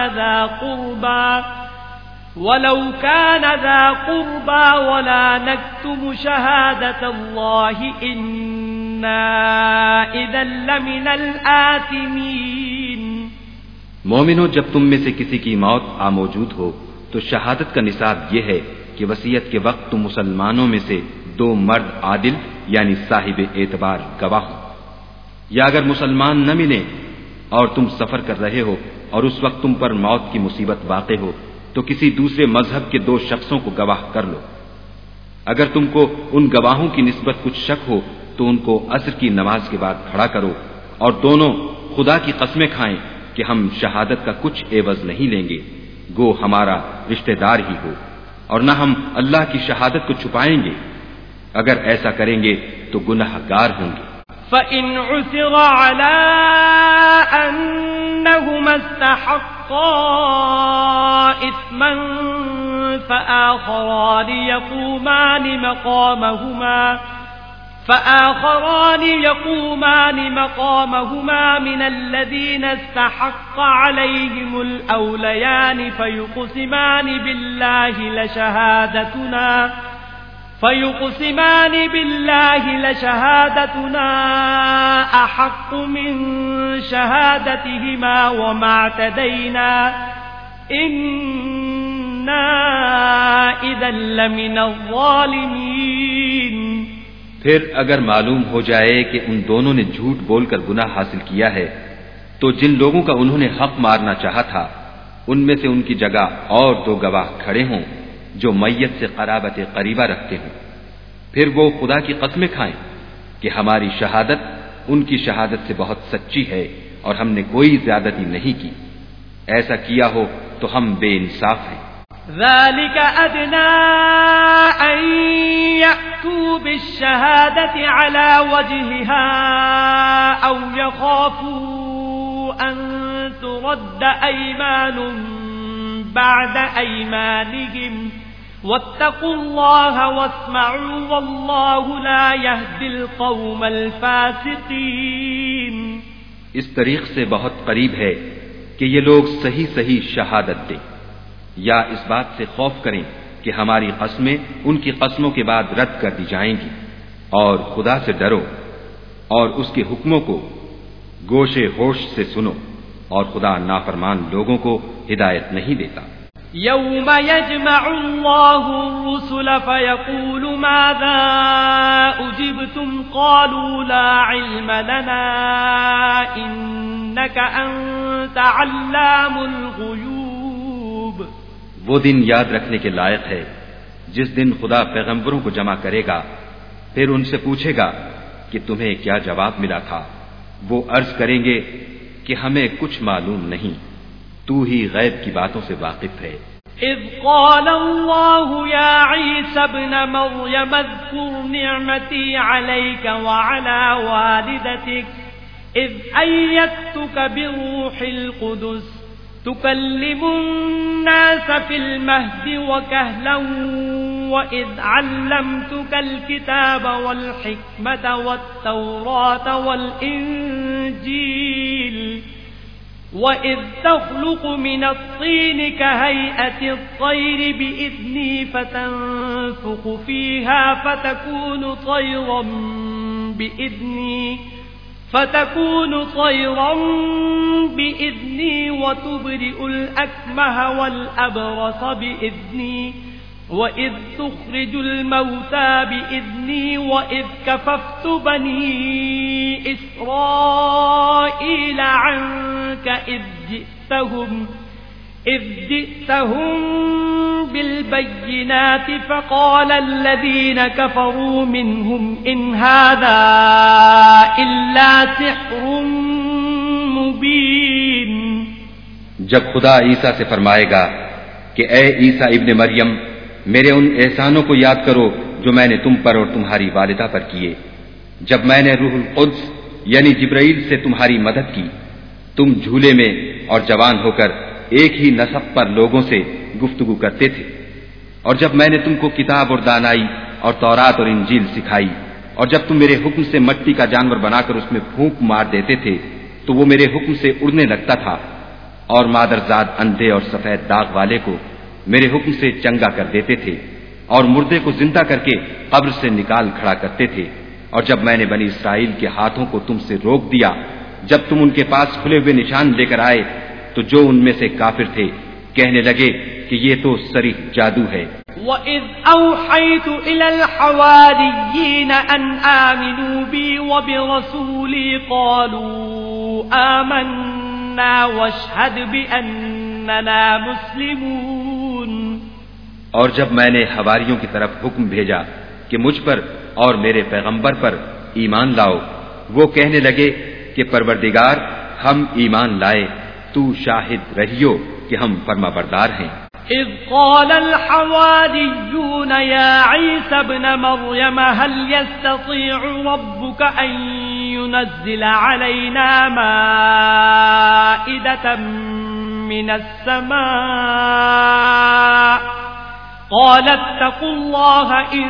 ذا قربى ولا نكتم شهادة الله إنا إذا لمن الآثمين۔ مومنو، جب تم میں سے کسی کی موت موجود ہو تو شہادت کا نصاب یہ ہے کہ وصیت کے وقت تم مسلمانوں میں سے دو مرد عادل یعنی صاحب اعتبار گواہ ہو، یا اگر مسلمان نہ ملیں اور تم سفر کر رہے ہو اور اس وقت تم پر موت کی مصیبت واقع ہو تو کسی دوسرے مذہب کے دو شخصوں کو گواہ کر لو۔ اگر تم کو ان گواہوں کی نسبت کچھ شک ہو تو ان کو عصر کی نماز کے بعد کھڑا کرو اور دونوں خدا کی قسمیں کھائیں کہ ہم شہادت کا کچھ عوض نہیں لیں گے، گو ہمارا رشتہ دار ہی ہو، اور نہ ہم اللہ کی شہادت کو چھپائیں گے، اگر ایسا کریں گے تو گناہ گار ہوں گے۔ فَإِنْ عُثِرَ عَلَىٰ أَنَّهُمَا اسْتَحَقَّا إِثْمًا فَآخَرَانِ يَقُومَانِ مَقَامَهُمَا مِنَ الَّذِينَ اسْتَحَقَّ عَلَيْهِمُ الْأَوْلَيَانِ فيقسمان بالله لشهادتنا أحق من شهادتهما وما اعتدينا إنا إذا لمن الظالمين۔ پھر اگر معلوم ہو جائے کہ ان دونوں نے جھوٹ بول کر گناہ حاصل کیا ہے تو جن لوگوں کا انہوں نے حق مارنا چاہا تھا ان میں سے ان کی جگہ اور دو گواہ کھڑے ہوں جو میت سے قرابت قریبہ رکھتے ہوں، پھر وہ خدا کی قسمیں کھائیں کہ ہماری شہادت ان کی شہادت سے بہت سچی ہے اور ہم نے کوئی زیادتی نہیں کی، ایسا کیا ہو تو ہم بے انصاف ہیں۔ ذلك أدنى أن يأتوا بالشهادة على وجهها أو يخافوا أن ترد أيمان بعد أيمانهم واتقوا الله واسمعوا والله لا يهدي القوم الفاسقين۔ اس طریق سے بہت قریب ہے کہ یہ لوگ صحیح صحیح شہادت دیں، یا اس بات سے خوف کریں کہ ہماری قسمیں ان کی قسموں کے بعد رد کر دی جائیں گی، اور خدا سے ڈرو اور اس کے حکموں کو گوشے ہوش سے سنو، اور خدا نافرمان لوگوں کو ہدایت نہیں دیتا۔ یوم یجمع اللہ الرسل فیقول ماذا اجبتم قالوا لا علم لنا انک انت علام الغیوب۔ وہ دن یاد رکھنے کے لائق ہے جس دن خدا پیغمبروں کو جمع کرے گا پھر ان سے پوچھے گا کہ تمہیں کیا جواب ملا تھا، وہ عرض کریں گے کہ ہمیں کچھ معلوم نہیں، تو ہی غیب کی باتوں سے واقف ہے۔ إذ قال الله يا عيسى ابن مريم اذكر نعمتي عليك وعلى والدتك إذ أيدتك بروح القدس تكلم الناس في المهد وكهلا وإذ علمتك الكتاب والحكمة والتوراة والإنجيل وَإِذْ تَخْلُقُ مِنَ الطِّينِ كَهَيْئَةِ الطَّيْرِ بِإِذْنِي فَتَنفُخُ فِيهَا فتكون طيرا بإذني وتبرئ الأكمه والأبرص بإذني وَإِذْ تُخْرِجُ الْمَوْتَى بِإِذْنِي وَإِذْ كَفَفْتُ بَنِي إِسْرَائِيلَ عَنْكَ إِذْ جِئْتَهُمْ بِالْبَيِّنَاتِ فَقَالَ الَّذِينَ كَفَرُوا مِنْهُمْ إِنْ هَذَا إِلَّا سِحْرٌ مُبِينٌ۔ جب خدا عیسیٰ سے فرمائے گا کہ اے عیسیٰ ابن مریم، میرے ان احسانوں کو یاد کرو جو میں نے تم پر اور تمہاری والدہ پر کیے، جب میں نے روح القدس یعنی جبرائیل سے تمہاری مدد کی، تم جھولے میں اور جوان ہو کر ایک ہی نسب پر لوگوں سے گفتگو کرتے تھے، اور جب میں نے تم کو کتاب اور دانائی اور تورات اور انجیل سکھائی، اور جب تم میرے حکم سے مٹی کا جانور بنا کر اس میں پھونک مار دیتے تھے تو وہ میرے حکم سے اڑنے لگتا تھا، اور مادرزاد اندھے اور سفید داغ والے کو میرے حکم سے چنگا کر دیتے تھے، اور مردے کو زندہ کر کے قبر سے نکال کھڑا کرتے تھے، اور جب میں نے بنی اسرائیل کے ہاتھوں کو تم سے روک دیا جب تم ان کے پاس کھلے ہوئے نشان لے کر آئے، تو جو ان میں سے کافر تھے کہنے لگے کہ یہ تو صریح جادو ہے۔ وَإِذْ أَوْحَيْتُ إِلَى الْحَوَارِيِّينَ أَنْ آمِنُوا بِي وَبِرَسُولِي قَالُوا آمَنَّا وَاشْهَدْ بِأَنَّنَا مُسْلِمُونَ۔ اور جب میں نے حواریوں کی طرف حکم بھیجا کہ مجھ پر اور میرے پیغمبر پر ایمان لاؤ، وہ کہنے لگے کہ پروردگار ہم ایمان لائے، تو شاہد رہیو کہ ہم فرما بردار ہیں۔ اذ قال الحواریون یا عیسی ابن مریم هل يستطيع ربك ان ينزل علينا مائدة من السماء قال اتقوا الله ان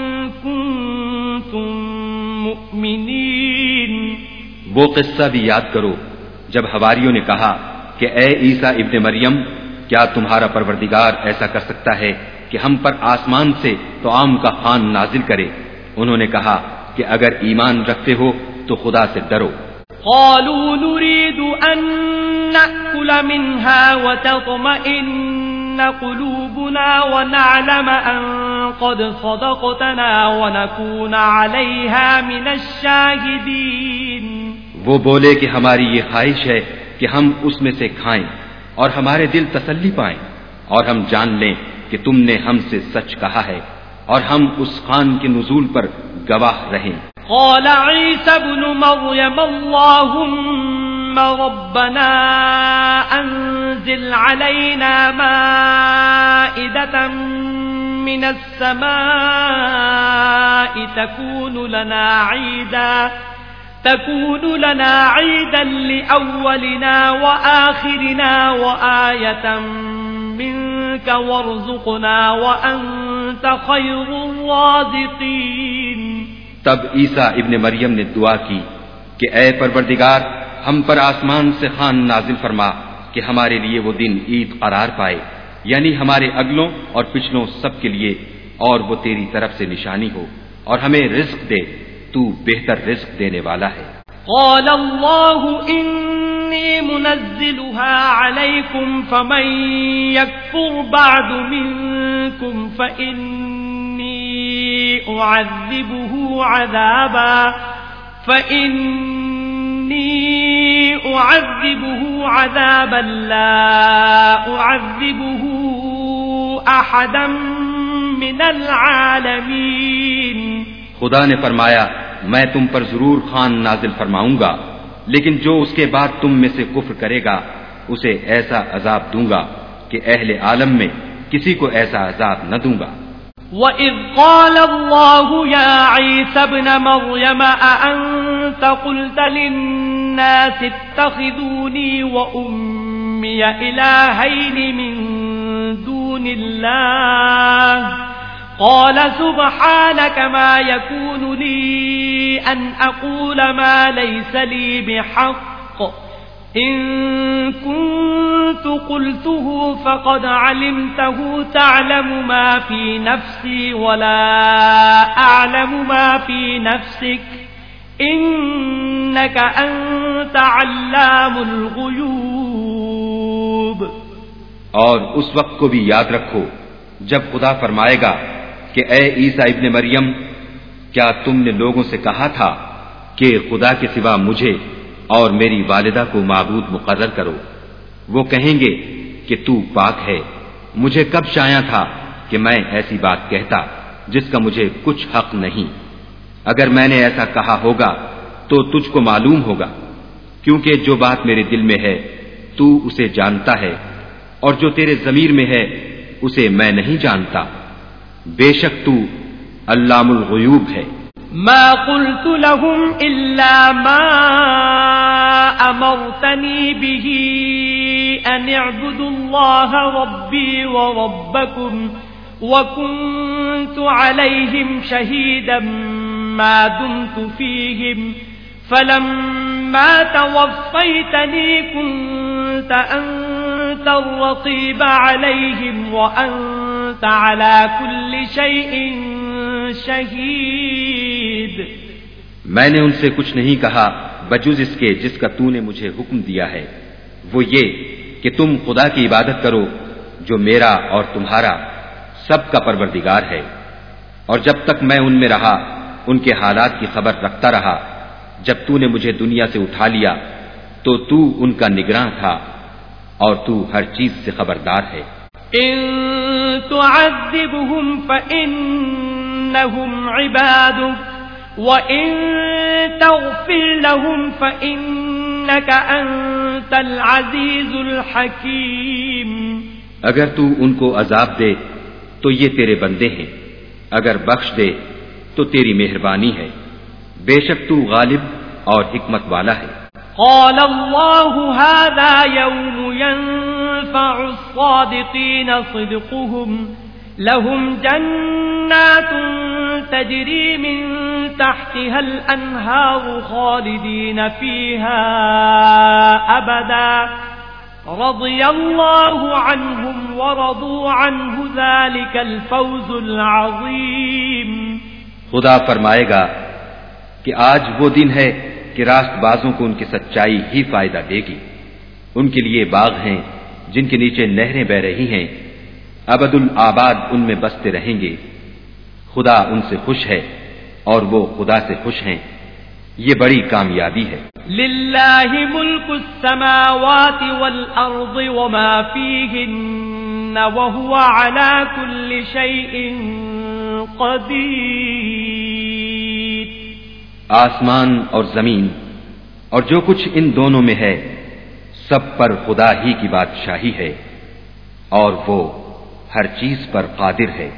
كنتم مؤمنين۔ وہ قصہ بھی یاد کرو جب حواریوں نے کہا کہ اے عیسیٰ ابن مریم، کیا تمہارا پروردگار ایسا کر سکتا ہے کہ ہم پر آسمان سے طعام کا خوان نازل کرے؟ انہوں نے کہا کہ اگر ایمان رکھتے ہو تو خدا سے ڈرو۔ قالوا نريد ان نأكل منها وتطمئن قلوبنا ونعلم ان قد صدقتنا ونكون عليها من الشاهدين۔ وہ بولے کہ ہماری یہ خواہش ہے کہ ہم اس میں سے کھائیں اور ہمارے دل تسلی پائیں، اور ہم جان لیں کہ تم نے ہم سے سچ کہا ہے، اور ہم اس خوان کے نزول پر گواہ رہیں۔ قال عيسى ابن مريم اللهم ربنا انزل علينا مائدة من السماء تكون لنا عيدا لأولنا وآخرنا وآية منك وارزقنا وأنت خير الرازقين۔ تب عیسیٰ ابن مریم نے دعا کی کہ اے پروردگار ہم پر آسمان سے خوان نازل فرما کہ ہمارے لیے وہ دن عید قرار پائے، یعنی ہمارے اگلوں اور پچھلوں سب کے لیے، اور وہ تیری طرف سے نشانی ہو، اور ہمیں رزق دے، تو بہتر رزق دینے والا ہے۔ قال الله إني منزلها عليكم فمن يكفر بعد منكم فإني أعذبه عذابا لا أعذبه أحدا من العالمين. خدا نے فرمایا میں تم پر ضرور خوان نازل فرماؤں گا، لیکن جو اس کے بعد تم میں سے کفر کرے گا اسے ایسا عذاب دوں گا کہ اہل عالم میں کسی کو ایسا عذاب نہ دوں گا. وَإِذْ قَالَ اللَّهُ يَا عِيسَى ابْنَ مَرْيَمَ أَأَنْتَ قُلْتَ لِلنَّاسِ اتَّخِذُونِي وَأُمِّيَ إِلَٰهَيْنِ مِن دُونِ اللَّهِ قَالَ سُبْحَانَكَ مَا يَكُونُ لِي أَنْ أَقُولَ مَا لَيْسَ لِي بِحَقٍّ إِن كُنتُ قُلْتُهُ فَقَدْ عَلِمْتَهُ تَعْلَمُ مَا فِي نَفْسِي وَلَا أَعْلَمُ مَا فِي نَفْسِكَ إِنَّكَ أَنْتَ عَلَّامُ الْغُيُوبِ. اور اس وقت کو بھی یاد رکھو جب خدا فرمائے گا کہ اے عیسیٰ ابن مریم، کیا تم نے لوگوں سے کہا تھا کہ خدا کے سوا مجھے اور میری والدہ کو معبود مقرر کرو؟ وہ کہیں گے کہ تو پاک ہے، مجھے کب شایع تھا کہ میں ایسی بات کہتا جس کا مجھے کچھ حق نہیں. اگر میں نے ایسا کہا ہوگا تو تجھ کو معلوم ہوگا، کیونکہ جو بات میرے دل میں ہے تو اسے جانتا ہے، اور جو تیرے ضمیر میں ہے اسے میں نہیں جانتا. بے شک تو علام الغیوب ہے. ما قلت لهم إلا ما أمرتني به أن اعبدوا الله ربي وربكم وكنت عليهم شهيدا ما دمت فيهم فلما توفيتني كنت أنت الرقيب عليهم وأنت على كل شيء شہید. میں نے ان سے کچھ نہیں کہا بجز اس کے جس کا تو نے مجھے حکم دیا ہے، وہ یہ کہ تم خدا کی عبادت کرو جو میرا اور تمہارا سب کا پروردگار ہے. اور جب تک میں ان میں رہا ان کے حالات کی خبر رکھتا رہا. جب تو نے مجھے دنیا سے اٹھا لیا تو تو ان کا نگراں تھا اور تو ہر چیز سے خبردار ہے. ان تعذبهم فإنهم عبادك وإن تغفر لهم فإنك أنت العزيز الحكيم. اگر تو ان کو عذاب دے تو یہ تیرے بندے ہیں، اگر بخش دے تو تیری مہربانی ہے. بے شک تو غالب اور حکمت والا ہے. قال الله هذا يوم ينفع الصادقين صدقهم لهم جنات تجري من تحتها الأنهار خالدين فيها أبدا رضي الله عنهم ورضوا عنه ذلك الفوز العظيم. خدا فرمائے گا کہ آج وہ دن ہے کہ راست بازوں کو ان کی سچائی ہی فائدہ دے گی. ان کے لیے باغ ہیں جن کے نیچے نہریں بہ رہی ہیں، ابد الآباد ان میں بستے رہیں گے. خدا ان سے خوش ہے اور وہ خدا سے خوش ہیں. یہ بڑی کامیابی ہے. للہ ملک السماوات والارض وما فیہن وہو علی کل شیء قدیر. آسمان اور زمین اور جو کچھ ان دونوں میں ہے سب پر خدا ہی کی بادشاہی ہے اور وہ ہر چیز پر قادر ہے.